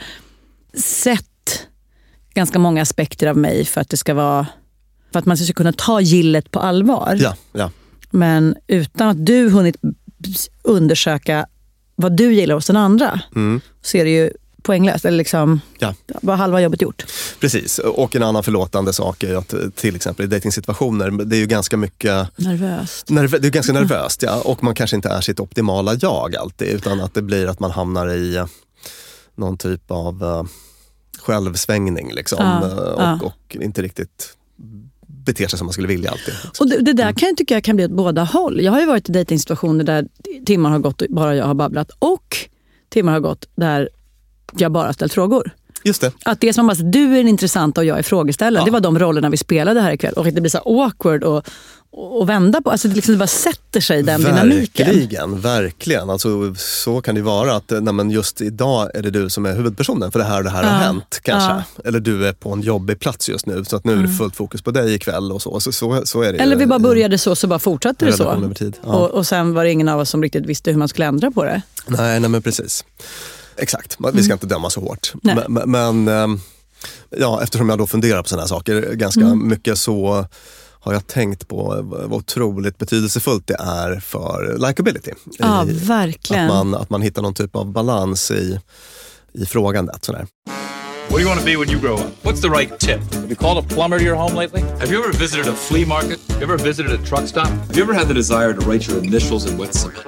[SPEAKER 1] sett ganska många aspekter av mig för att man ska kunna ta gillet på allvar.
[SPEAKER 6] Ja. Men
[SPEAKER 1] utan att du hunnit undersöka vad du gillar hos den andra så är det ju poänglöst. Eller liksom, bara halva jobbet gjort.
[SPEAKER 6] Precis, och en annan förlåtande sak är att till exempel i dejtingsituationer, det är ju ganska mycket...
[SPEAKER 1] Nervöst.
[SPEAKER 6] Det är ganska nervöst, ja. Och man kanske inte är sitt optimala jag alltid, utan att det blir att man hamnar i någon typ av självsvängning liksom. Och inte riktigt beter sig som man skulle vilja alltid.
[SPEAKER 1] Och det där kan jag tycka kan bli åt båda håll. Jag har ju varit i dejtingsituationer där timmar har gått och bara jag har babblat, och timmar har gått där jag bara ställt frågor.
[SPEAKER 6] Just det.
[SPEAKER 1] Att det är som att du är en intressant och jag är frågeställare. Det var de rollerna vi spelade här ikväll. Och det blir så awkward och vända på. Alltså det bara sätter sig den dynamiken.
[SPEAKER 6] Verkligen. Alltså, så kan det vara att just idag är det du som är huvudpersonen för det här och det här har hänt kanske. Eller du är på en jobbig plats just nu så att nu är det fullt fokus på dig ikväll och så. Så är det.
[SPEAKER 1] Eller vi bara började så bara fortsatte det så.
[SPEAKER 6] Över tid.
[SPEAKER 1] Och sen var det ingen av oss som riktigt visste hur man skulle ändra på det.
[SPEAKER 6] Nej men precis. Exakt, vi ska inte döma så hårt. Men eftersom jag då funderar på sådana här saker ganska mycket så har jag tänkt på vad otroligt betydelsefullt det är för likability.
[SPEAKER 1] Ja, verkligen.
[SPEAKER 6] Att man hittar någon typ av balans i frågandet. Sådär.
[SPEAKER 12] What do you want to be when you grow up? What's the right tip? Have you called a plumber to your home lately? Have you ever visited a flea market? Have you ever visited a truck stop? Have you ever had the desire to write your initials in wet cement?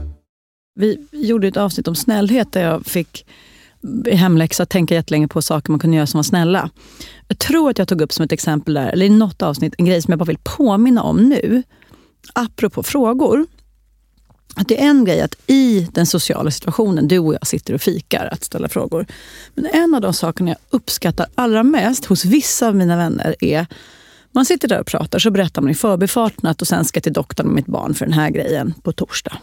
[SPEAKER 1] Vi gjorde ett avsnitt om snällhet där jag fick i hemläxa tänka jättelänge på saker man kunde göra som var snälla. Jag tror att jag tog upp som ett exempel där, eller i något avsnitt, en grej som jag bara vill påminna om nu. Apropå frågor. Att det är en grej att i den sociala situationen, du och jag sitter och fikar, att ställa frågor. Men en av de sakerna jag uppskattar allra mest hos vissa av mina vänner är man sitter där och pratar, så berättar man i förbifarten att och sen ska jag till doktorn med mitt barn för den här grejen på torsdag.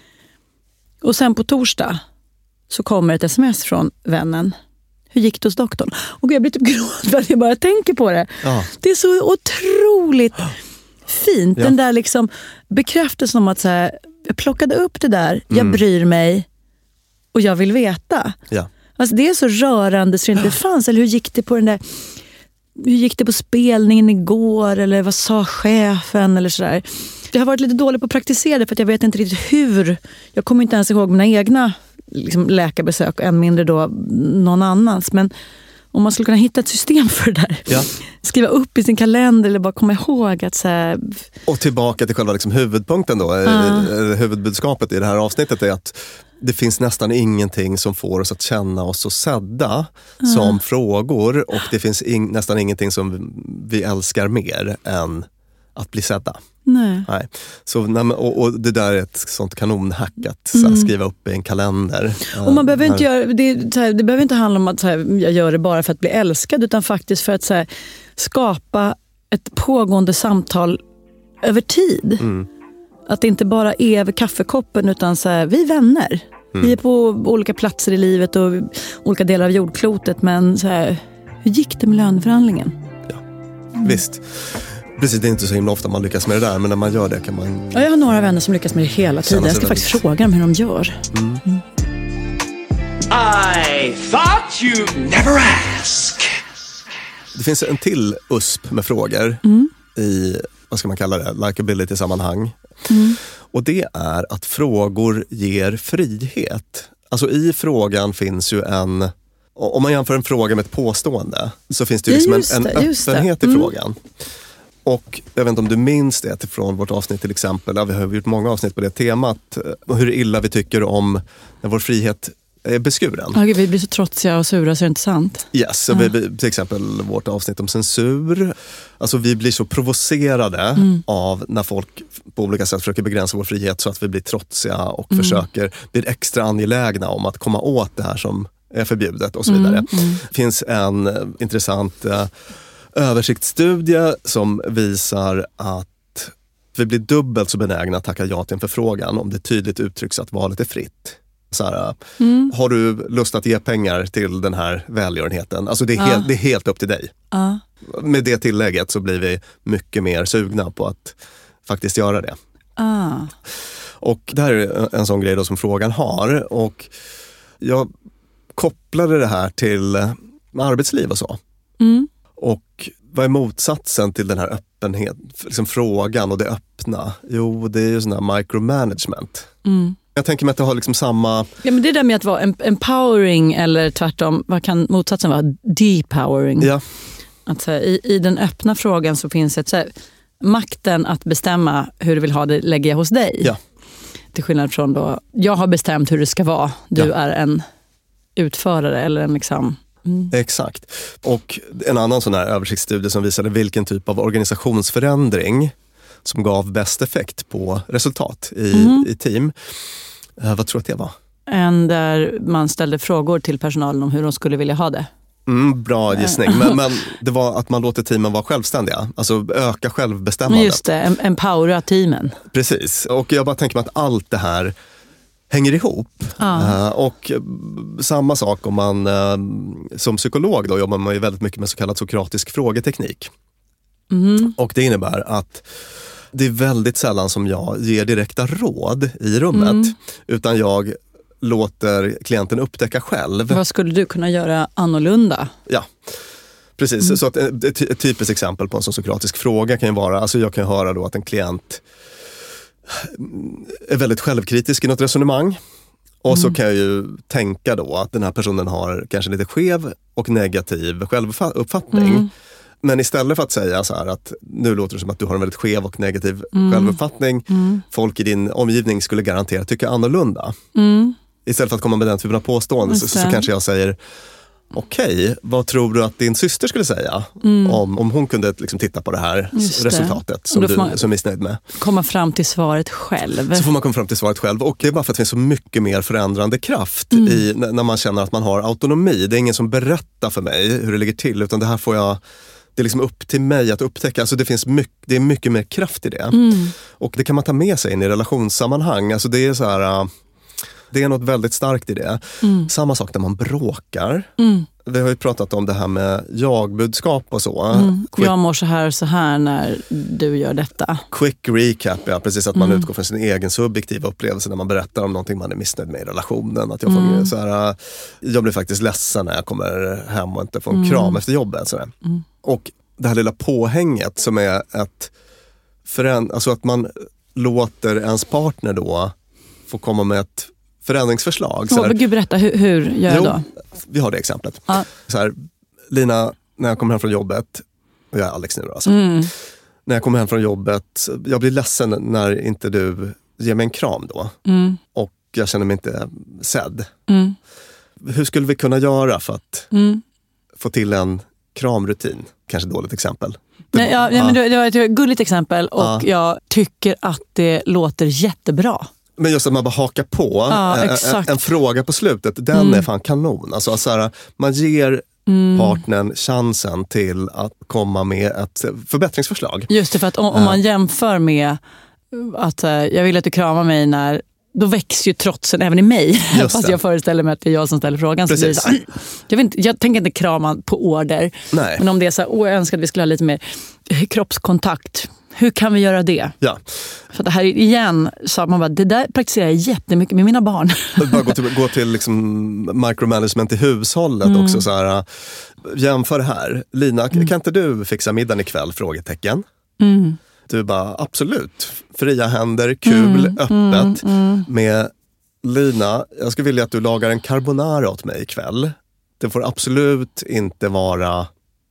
[SPEAKER 1] Och sen på torsdag så kommer ett sms från vännen. Hur gick det hos doktorn? Och jag blir typ gråt för att jag bara tänker på det. Ja. Det är så otroligt fint. Ja. Den där liksom bekräftelsen om att så här, jag plockade upp det där, jag bryr mig och jag vill veta.
[SPEAKER 6] Ja.
[SPEAKER 1] Alltså det är så rörande så det inte fanns. Eller hur gick det på den där... Hur gick det på spelningen igår? Eller vad sa chefen? Eller sådär. Jag har varit lite dålig på att praktisera det för att jag vet inte riktigt hur. Jag kommer inte ens ihåg mina egna liksom, läkarbesök och än mindre då någon annans. Men om man skulle kunna hitta ett system för det där. Ja. Skriva upp i sin kalender eller bara komma ihåg att så här...
[SPEAKER 6] Och tillbaka till själva liksom huvudpunkten då. Huvudbudskapet i det här avsnittet är att det finns nästan ingenting som får oss att känna oss så sedda som frågor. Och det finns nästan ingenting som vi älskar mer än att bli sedda. Nej. Så, och det där är ett sånt kanonhack att skriva upp i en kalender.
[SPEAKER 1] Och man behöver inte göra, det behöver inte handla om att så här, jag gör det bara för att bli älskad, utan faktiskt för att så här, skapa ett pågående samtal över tid. Att det inte bara är över kaffekoppen, utan så här, vi är vänner. Vi är på olika platser i livet och olika delar av jordklotet, men så här, hur gick det med löneförhandlingen?
[SPEAKER 6] Ja, visst. Precis, det är inte så himla ofta man lyckas med det där, men när man gör det kan man...
[SPEAKER 1] Ja, jag har några vänner som lyckas med det hela tiden. Jag ska faktiskt fråga dem hur de gör.
[SPEAKER 8] I thought you'd never ask.
[SPEAKER 6] Det finns en till USP med frågor i, vad ska man kalla det, likability-sammanhang. Och det är att frågor ger frihet. Alltså i frågan finns ju en... Om man jämför en fråga med ett påstående så finns det ju liksom en öppenhet i frågan. Och jag vet inte om du minns det från vårt avsnitt till exempel. Vi har gjort många avsnitt på det temat. Hur illa vi tycker om när vår frihet är beskuren.
[SPEAKER 1] Vi blir så trotsiga och sura så är det inte sant.
[SPEAKER 6] Yes, så till exempel vårt avsnitt om censur. Alltså vi blir så provocerade av när folk på olika sätt försöker begränsa vår frihet så att vi blir trotsiga och blir extra angelägna om att komma åt det här som är förbjudet och så vidare. Det finns en intressant översiktsstudie som visar att vi blir dubbelt så benägna att tacka ja till en förfrågan om det tydligt uttrycks att valet är fritt. Så här, har du lust att ge pengar till den här välgörenheten? Alltså det är helt upp till dig. Med det tillägget så blir vi mycket mer sugna på att faktiskt göra det. Och det här är en sån grej då som frågan har. Och jag kopplade det här till arbetsliv och så. Och vad är motsatsen till den här öppenhet, liksom frågan och det öppna? Jo, det är ju sån här micromanagement. Jag tänker mig att det har liksom samma...
[SPEAKER 1] Ja, men det där med att vara empowering eller tvärtom, vad kan motsatsen vara? Depowering.
[SPEAKER 6] Ja.
[SPEAKER 1] Att så här, i den öppna frågan så finns ett så här, makten att bestämma hur du vill ha det lägger jag hos dig.
[SPEAKER 6] Ja.
[SPEAKER 1] Till skillnad från då, jag har bestämt hur det ska vara. Du är en utförare eller en liksom...
[SPEAKER 6] Exakt. Och en annan sån här översiktsstudie som visade vilken typ av organisationsförändring som gav bäst effekt på resultat i team. Vad tror du att det var?
[SPEAKER 1] En där man ställde frågor till personalen om hur de skulle vilja ha det.
[SPEAKER 6] Bra gissning. Men det var att man låter teamen vara självständiga. Alltså öka självbestämmandet.
[SPEAKER 1] Just det, empowera teamen.
[SPEAKER 6] Precis. Och jag bara tänker mig att allt det här hänger ihop. Och samma sak om man som psykolog då jobbar man ju väldigt mycket med så kallad sokratisk frågeteknik. Och det innebär att det är väldigt sällan som jag ger direkta råd i rummet, utan jag låter klienten upptäcka själv.
[SPEAKER 1] Vad skulle du kunna göra annorlunda?
[SPEAKER 6] Ja, precis. Så att ett typiskt exempel på en sån sokratisk fråga kan ju vara, alltså jag kan höra då att en klient är väldigt självkritisk i något resonemang. Och så kan jag ju tänka då att den här personen har kanske lite skev och negativ självuppfattning. Men istället för att säga så här att nu låter det som att du har en väldigt skev och negativ självuppfattning. Folk i din omgivning skulle garanterat tycka annorlunda. Istället för att komma med den typen av påstående så kanske jag säger okej, vad tror du att din syster skulle säga om hon kunde liksom titta på det här resultatet som du är missnöjd med?
[SPEAKER 1] Komma fram till svaret själv.
[SPEAKER 6] Så får man komma fram till svaret själv. Och det är bara för att det finns så mycket mer förändrande kraft i, när man känner att man har autonomi. Det är ingen som berättar för mig hur det ligger till, utan det här får jag... Det är liksom upp till mig att upptäcka. Alltså det är mycket mer kraft i det. Och det kan man ta med sig in i relationssammanhang. Alltså det är så här... Det är något väldigt starkt i det. Samma sak när man bråkar. Vi har ju pratat om det här med jagbudskap och så.
[SPEAKER 1] Jag mår så här när du gör detta.
[SPEAKER 6] Quick recap, ja, precis, att man utgår från sin egen subjektiva upplevelse när man berättar om någonting man är missnöjd med i relationen. Att jag får så här, jag blir faktiskt ledsen när jag kommer hem och inte får en kram efter jobbet. Så och det här lilla påhänget som är alltså att man låter ens partner då få komma med ett förändringsförslag.
[SPEAKER 1] Gud, berätta, hur gör jag då?
[SPEAKER 6] Vi har det exemplet. Så här, Lina, när jag kommer hem från jobbet, och jag är Alex nu alltså. När jag kommer hem från jobbet, jag blir ledsen när inte du ger mig en kram då. Och jag känner mig inte sedd. Hur skulle vi kunna göra för att få till en kramrutin? Kanske dåligt exempel.
[SPEAKER 1] Nej, men det var ett gulligt exempel och jag tycker att det låter jättebra.
[SPEAKER 6] Men just att man bara hakar på en fråga på slutet, den är fan kanon. Alltså så här, man ger partnern chansen till att komma med ett förbättringsförslag.
[SPEAKER 1] Just det, för att om man jämför med att jag vill att du kramar mig när... Då växer ju trotsen även i mig. Fast jag föreställer mig att det är jag som ställer frågan. Så så här, jag tänker inte krama på order.
[SPEAKER 6] Nej.
[SPEAKER 1] Men om det är så här, jag önskar att vi skulle ha lite mer kroppskontakt. Hur kan vi göra det?
[SPEAKER 6] Ja.
[SPEAKER 1] För det här igen, så man bara, det där praktiserar jag jättemycket med mina barn.
[SPEAKER 6] Bara gå till liksom micromanagement i hushållet också. Så här, jämför det här. Lina, kan inte du fixa middagen ikväll? Frågetecken. Du bara, absolut. Fria händer, kul, öppet. Med Lina, jag skulle vilja att du lagar en carbonara åt mig ikväll. Det får absolut inte vara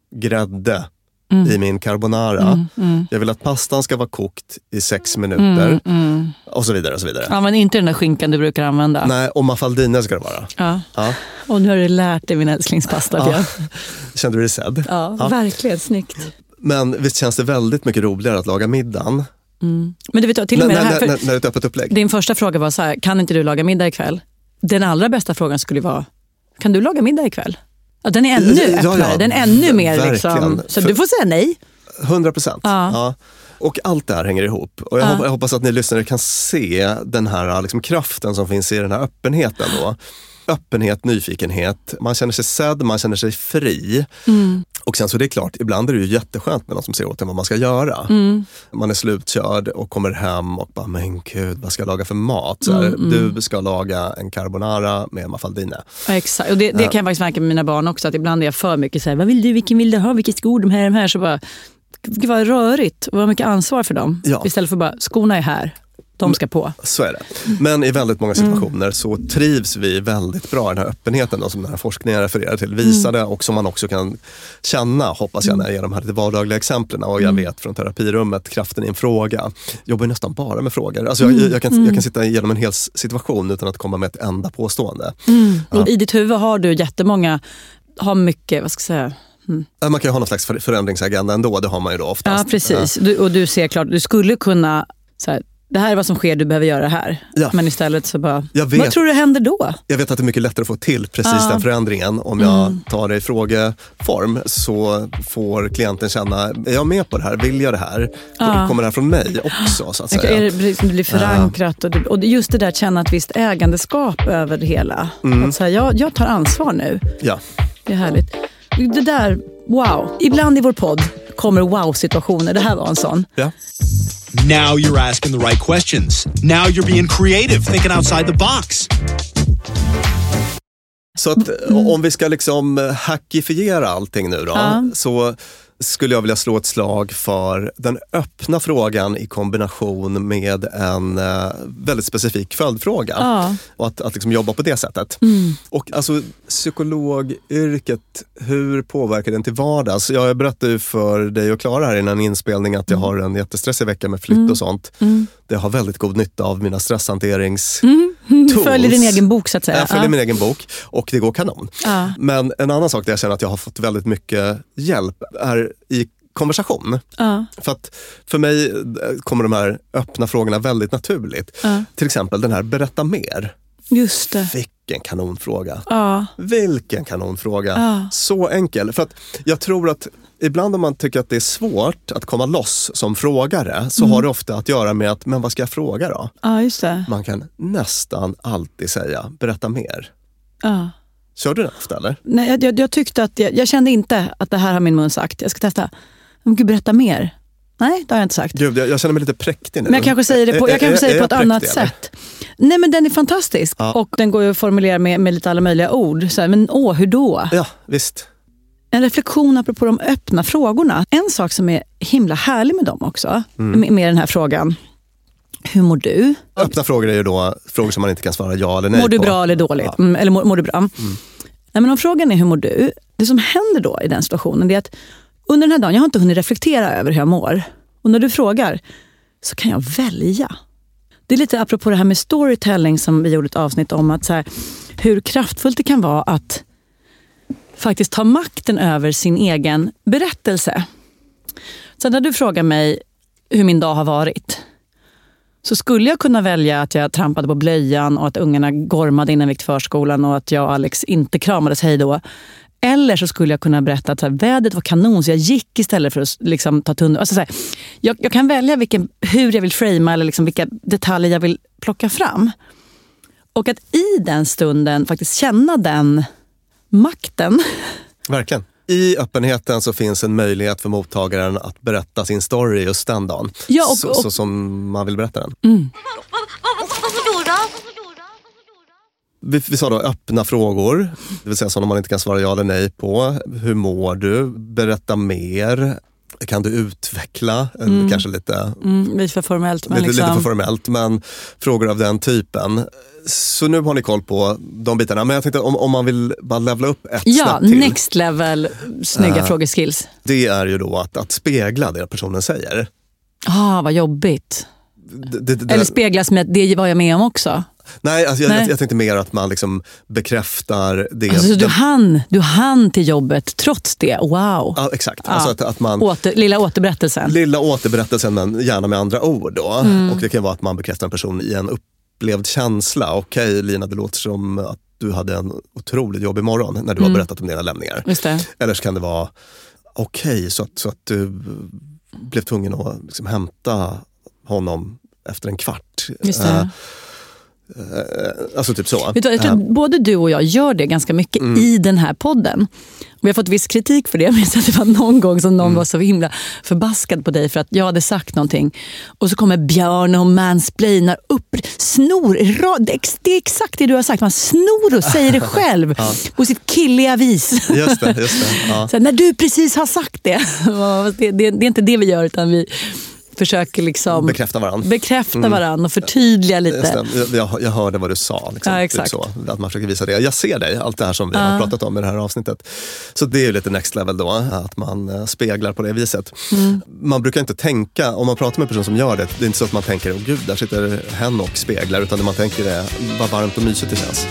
[SPEAKER 6] grädde i min carbonara. Jag vill att pastan ska vara kokt i 6 minuter. Och så vidare och så vidare.
[SPEAKER 1] Ja, men inte den där skinkan du brukar använda.
[SPEAKER 6] Nej, och mafaldine ska det vara.
[SPEAKER 1] Ja. Och nu har du lärt dig min älsklingspasta.
[SPEAKER 6] Kände du dig sedd?
[SPEAKER 1] Ja, verkligen snyggt.
[SPEAKER 6] Men visst känns det väldigt mycket roligare att laga middagen.
[SPEAKER 1] Men du vet till och med
[SPEAKER 6] när det är ett öppet upplägg.
[SPEAKER 1] Din första fråga var så här, kan inte du laga middag ikväll? Den allra bästa frågan skulle vara, kan du laga middag ikväll? Ja, den är ännu öppnare, den är ännu mer liksom. Så du får säga nej.
[SPEAKER 6] 100%. Ja. Och allt det här hänger ihop. Och jag hoppas att ni lyssnare kan se den här liksom, kraften som finns i den här öppenheten då. Öppenhet, nyfikenhet, man känner sig sedd, man känner sig fri. Och sen så det är klart, ibland är det ju jätteskönt med någon som säger åt en vad man ska göra. Man är slutkörd och kommer hem och bara, men gud, vad ska jag laga för mat? Så här, du ska laga en carbonara med mafaldine.
[SPEAKER 1] Ja, exakt, och det kan jag faktiskt märka med mina barn också, att ibland är jag för mycket så här, vad vill du, vilken vill du ha, vilket skor, de här, så bara, det var rörigt och vad mycket ansvar för dem. Istället för bara, skorna är här. De ska på.
[SPEAKER 6] Så är det. Men i väldigt många situationer så trivs vi väldigt bra i den här öppenheten då, som den här forskningen refererar till. Visade och som man också kan känna, hoppas jag, när jag ger de här lite vardagliga exemplen. Och jag vet från terapirummet, kraften i en fråga. Jag jobbar nästan bara med frågor. Alltså jag kan sitta igenom en hel situation utan att komma med ett enda påstående.
[SPEAKER 1] Och i ditt huvud har du jättemånga, har mycket, vad ska jag säga...
[SPEAKER 6] Man kan ju ha någon slags förändringsagenda ändå, det har man ju då oftast.
[SPEAKER 1] Ja, precis. Och du ser klart, du skulle kunna... Så här, det här är vad som sker, du behöver göra det här. Men istället så bara, vad tror du händer då?
[SPEAKER 6] Jag vet att det är mycket lättare att få till precis den förändringen. Om jag tar det i frågeform så får klienten känna, är jag med på det här? Vill jag det här? Kommer det här från mig också? Så att säga.
[SPEAKER 1] Det blir förankrat och just det där att känna ett visst ägandeskap över det hela. Att säga, jag tar ansvar nu.
[SPEAKER 6] Ja.
[SPEAKER 1] Det är härligt. Det där, wow. Ibland i vår podd kommer wow-situationer. Det här var en sån.
[SPEAKER 6] Ja.
[SPEAKER 13] Now you're asking the right questions. Now you're being creative, thinking outside the box.
[SPEAKER 6] Så att om vi ska liksom hackifiera allting nu då, så skulle jag vilja slå ett slag för den öppna frågan i kombination med en väldigt specifik följdfråga. Och att liksom jobba på det sättet. Och alltså psykologyrket, hur påverkar den till vardags? Jag berättade ju för dig och Klara här innan inspelning att jag har en jättestressig vecka med flytt och sånt. Det har väldigt god nytta av mina stresshanterings
[SPEAKER 1] Du följer din egen bok så att säga.
[SPEAKER 6] Jag följer min egen bok och det går kanon. Men en annan sak där jag känner att jag har fått väldigt mycket hjälp är i konversation. För att för mig kommer de här öppna frågorna väldigt naturligt. Till exempel den här, berätta mer.
[SPEAKER 1] Just det.
[SPEAKER 6] Vilken kanonfråga. Vilken kanonfråga. Så enkel. För att jag tror att ibland om man tycker att det är svårt att komma loss som frågare så har det ofta att göra med att, men vad ska jag fråga då?
[SPEAKER 1] Just det.
[SPEAKER 6] Man kan nästan alltid säga, berätta mer. Kör du det ofta eller?
[SPEAKER 1] Nej, jag tyckte att jag kände inte att det här har min mun sagt. Jag ska testa. Men gud, berätta mer. Nej, det har jag inte sagt.
[SPEAKER 6] Gud, jag känner mig lite präktig nu.
[SPEAKER 1] Men jag kanske säger det på, ett annat sätt. Nej, men den är fantastisk. Och den går ju att formulera med lite alla möjliga ord. Så här, men hur då?
[SPEAKER 6] Ja, visst.
[SPEAKER 1] En reflektion apropå de öppna frågorna. En sak som är himla härlig med dem också, med den här frågan. hur mår du?
[SPEAKER 6] Öppna frågor är ju då frågor som man inte kan svara ja eller nej på.
[SPEAKER 1] Mår du bra eller dåligt? Ja. Eller mår du bra? Nej, men om frågan är hur mår du? Det som händer då i den situationen är att under den här dagen, jag har inte hunnit reflektera över hur jag mår. Och när du frågar så kan jag välja. Det är lite apropå det här med storytelling som vi gjorde ett avsnitt om. Att så här, hur kraftfullt det kan vara att faktiskt ta makten över sin egen berättelse. Så när du frågar mig hur min dag har varit, så skulle jag kunna välja att jag trampade på blöjan och att ungarna gormade innan vi gick till förskolan och att jag och Alex inte kramades hej då. Eller så skulle jag kunna berätta att så här, vädret var kanon så jag gick istället för att liksom, ta tunnor. Alltså, så här, jag kan välja hur jag vill framea eller liksom, vilka detaljer jag vill plocka fram. Och att i den stunden faktiskt känna den makten.
[SPEAKER 6] Verkligen. I öppenheten så finns en möjlighet för mottagaren att berätta sin story just den dagen.
[SPEAKER 1] Ja,
[SPEAKER 6] så som man vill berätta den. Vi sa då öppna frågor, det vill säga sådana man inte kan svara ja eller nej på. Hur mår du? Berätta mer. Kan du utveckla? Kanske lite...
[SPEAKER 1] lite för formellt. Men
[SPEAKER 6] lite för formellt, men frågor av den typen. Så nu har ni koll på de bitarna. Men jag tänkte om man vill bara levla upp ett snäpp till.
[SPEAKER 1] Ja, next level snygga frågeskills.
[SPEAKER 6] Det är ju då att spegla det personen säger.
[SPEAKER 1] Vad jobbigt. Eller speglas med det var jag med om också.
[SPEAKER 6] Nej, alltså jag tänkte mer att man liksom bekräftar det.
[SPEAKER 1] Alltså du hann till jobbet trots det, wow.
[SPEAKER 6] Ja, exakt. Ja. Alltså att man,
[SPEAKER 1] lilla återberättelsen.
[SPEAKER 6] Lilla återberättelsen, men gärna med andra ord då. Och det kan vara att man bekräftar en person i en upplevd känsla. Okej, Lina, det låter som att du hade en otroligt jobbig morgon när du har berättat om dina lämningar.
[SPEAKER 1] Just det.
[SPEAKER 6] Eller så kan det vara så att du blev tvungen att liksom hämta honom efter en kvart.
[SPEAKER 1] Just det.
[SPEAKER 6] Alltså typ så.
[SPEAKER 1] Vet du, jag tror både du och jag gör det ganska mycket i den här podden. Vi har fått viss kritik för det. Men att det var någon gång som någon var så himla förbaskad på dig för att jag hade sagt någonting. Och så kommer Björn och mansplainar upp, snor. Det är exakt det du har sagt. Man snor och säger det själv på sitt killiga vis.
[SPEAKER 6] Just det. Ja.
[SPEAKER 1] Så när du precis har sagt det. Det är inte det vi gör, utan vi försöker liksom
[SPEAKER 6] bekräfta
[SPEAKER 1] varandra och förtydliga lite.
[SPEAKER 6] Jag hörde vad du sa. Liksom,
[SPEAKER 1] ja, exakt.
[SPEAKER 6] Typ så, att man försöker visa det. Jag ser dig, allt det här som vi har pratat om i det här avsnittet. Så det är ju lite next level då, att man speglar på det viset. Man brukar inte tänka, om man pratar med en person som gör det, det är inte så att man tänker, åh gud, där sitter hen och speglar, utan det man tänker är, vad varmt och mysigt det känns.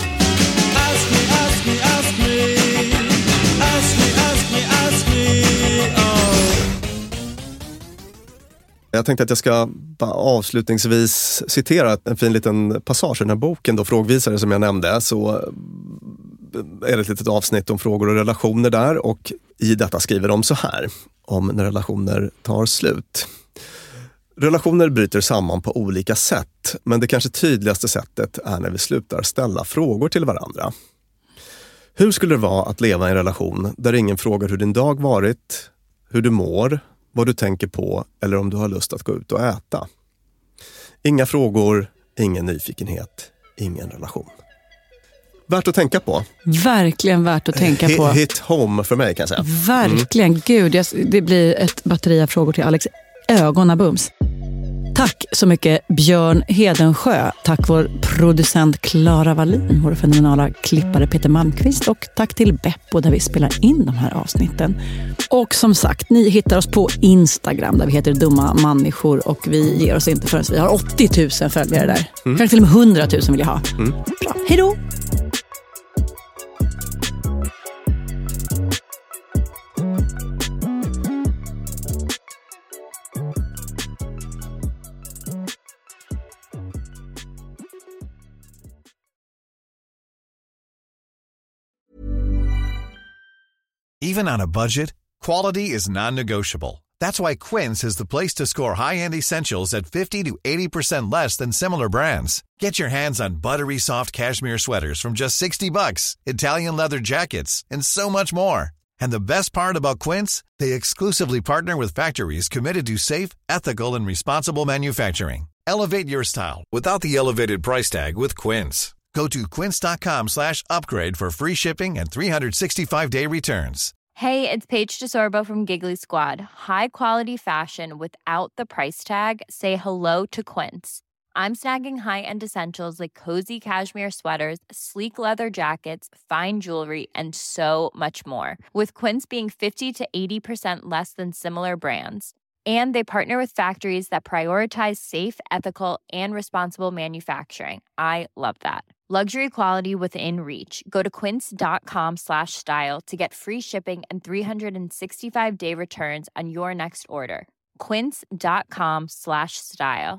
[SPEAKER 6] Jag tänkte att jag ska avslutningsvis citera en fin liten passage i den här boken då, Frågvisare, som jag nämnde. Så är det ett litet avsnitt om frågor och relationer där, och i detta skriver de så här om när relationer tar slut. Relationer bryter samman på olika sätt, men det kanske tydligaste sättet är när vi slutar ställa frågor till varandra. Hur skulle det vara att leva i en relation där ingen frågar hur din dag varit, hur du mår, vad du tänker på eller om du har lust att gå ut och äta? Inga frågor, ingen nyfikenhet, ingen relation. Värt att tänka på.
[SPEAKER 1] Verkligen värt att tänka på.
[SPEAKER 6] Hit home för mig, kan jag säga.
[SPEAKER 1] Verkligen, gud. Det blir ett batteri av frågor till Alex. Ögonabums. Tack så mycket Björn Hedensjö. Tack vår producent Clara Wallin, vår fenomenala klippare Peter Malmqvist, och tack till Beppo där vi spelar in de här avsnitten. Och som sagt, ni hittar oss på Instagram där vi heter Dumma Människor, och vi ger oss inte förrän vi har 80 000 följare där. Kanske till och med 100 000 vill jag ha. Bra, hej då!
[SPEAKER 14] Even on a budget, quality is non-negotiable. That's why Quince is the place to score high-end essentials at 50 to 80% less than similar brands. Get your hands on buttery soft cashmere sweaters from just $60, Italian leather jackets, and so much more. And the best part about Quince, they exclusively partner with factories committed to safe, ethical, and responsible manufacturing. Elevate your style without the elevated price tag with Quince. Go to quince.com/upgrade for free shipping and 365-day returns.
[SPEAKER 15] Hey, it's Paige DeSorbo from Giggly Squad. High quality fashion without the price tag. Say hello to Quince. I'm snagging high-end essentials like cozy cashmere sweaters, sleek leather jackets, fine jewelry, and so much more. With Quince being 50 to 80% less than similar brands. And they partner with factories that prioritize safe, ethical, and responsible manufacturing. I love that. Luxury quality within reach. Go to quince.com/style to get free shipping and 365-day returns on your next order. Quince.com/style.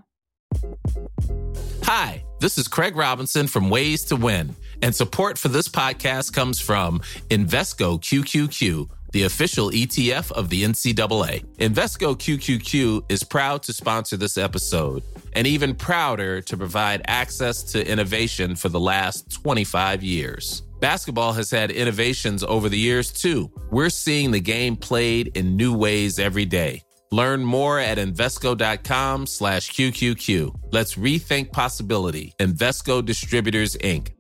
[SPEAKER 16] Hi, this is Craig Robinson from Ways to Win, and support for this podcast comes from Invesco QQQ, the official ETF of the NCAA. Invesco QQQ is proud to sponsor this episode, and even prouder to provide access to innovation for the last 25 years. Basketball has had innovations over the years, too. We're seeing the game played in new ways every day. Learn more at Invesco.com/QQQ. Let's rethink possibility. Invesco Distributors, Inc.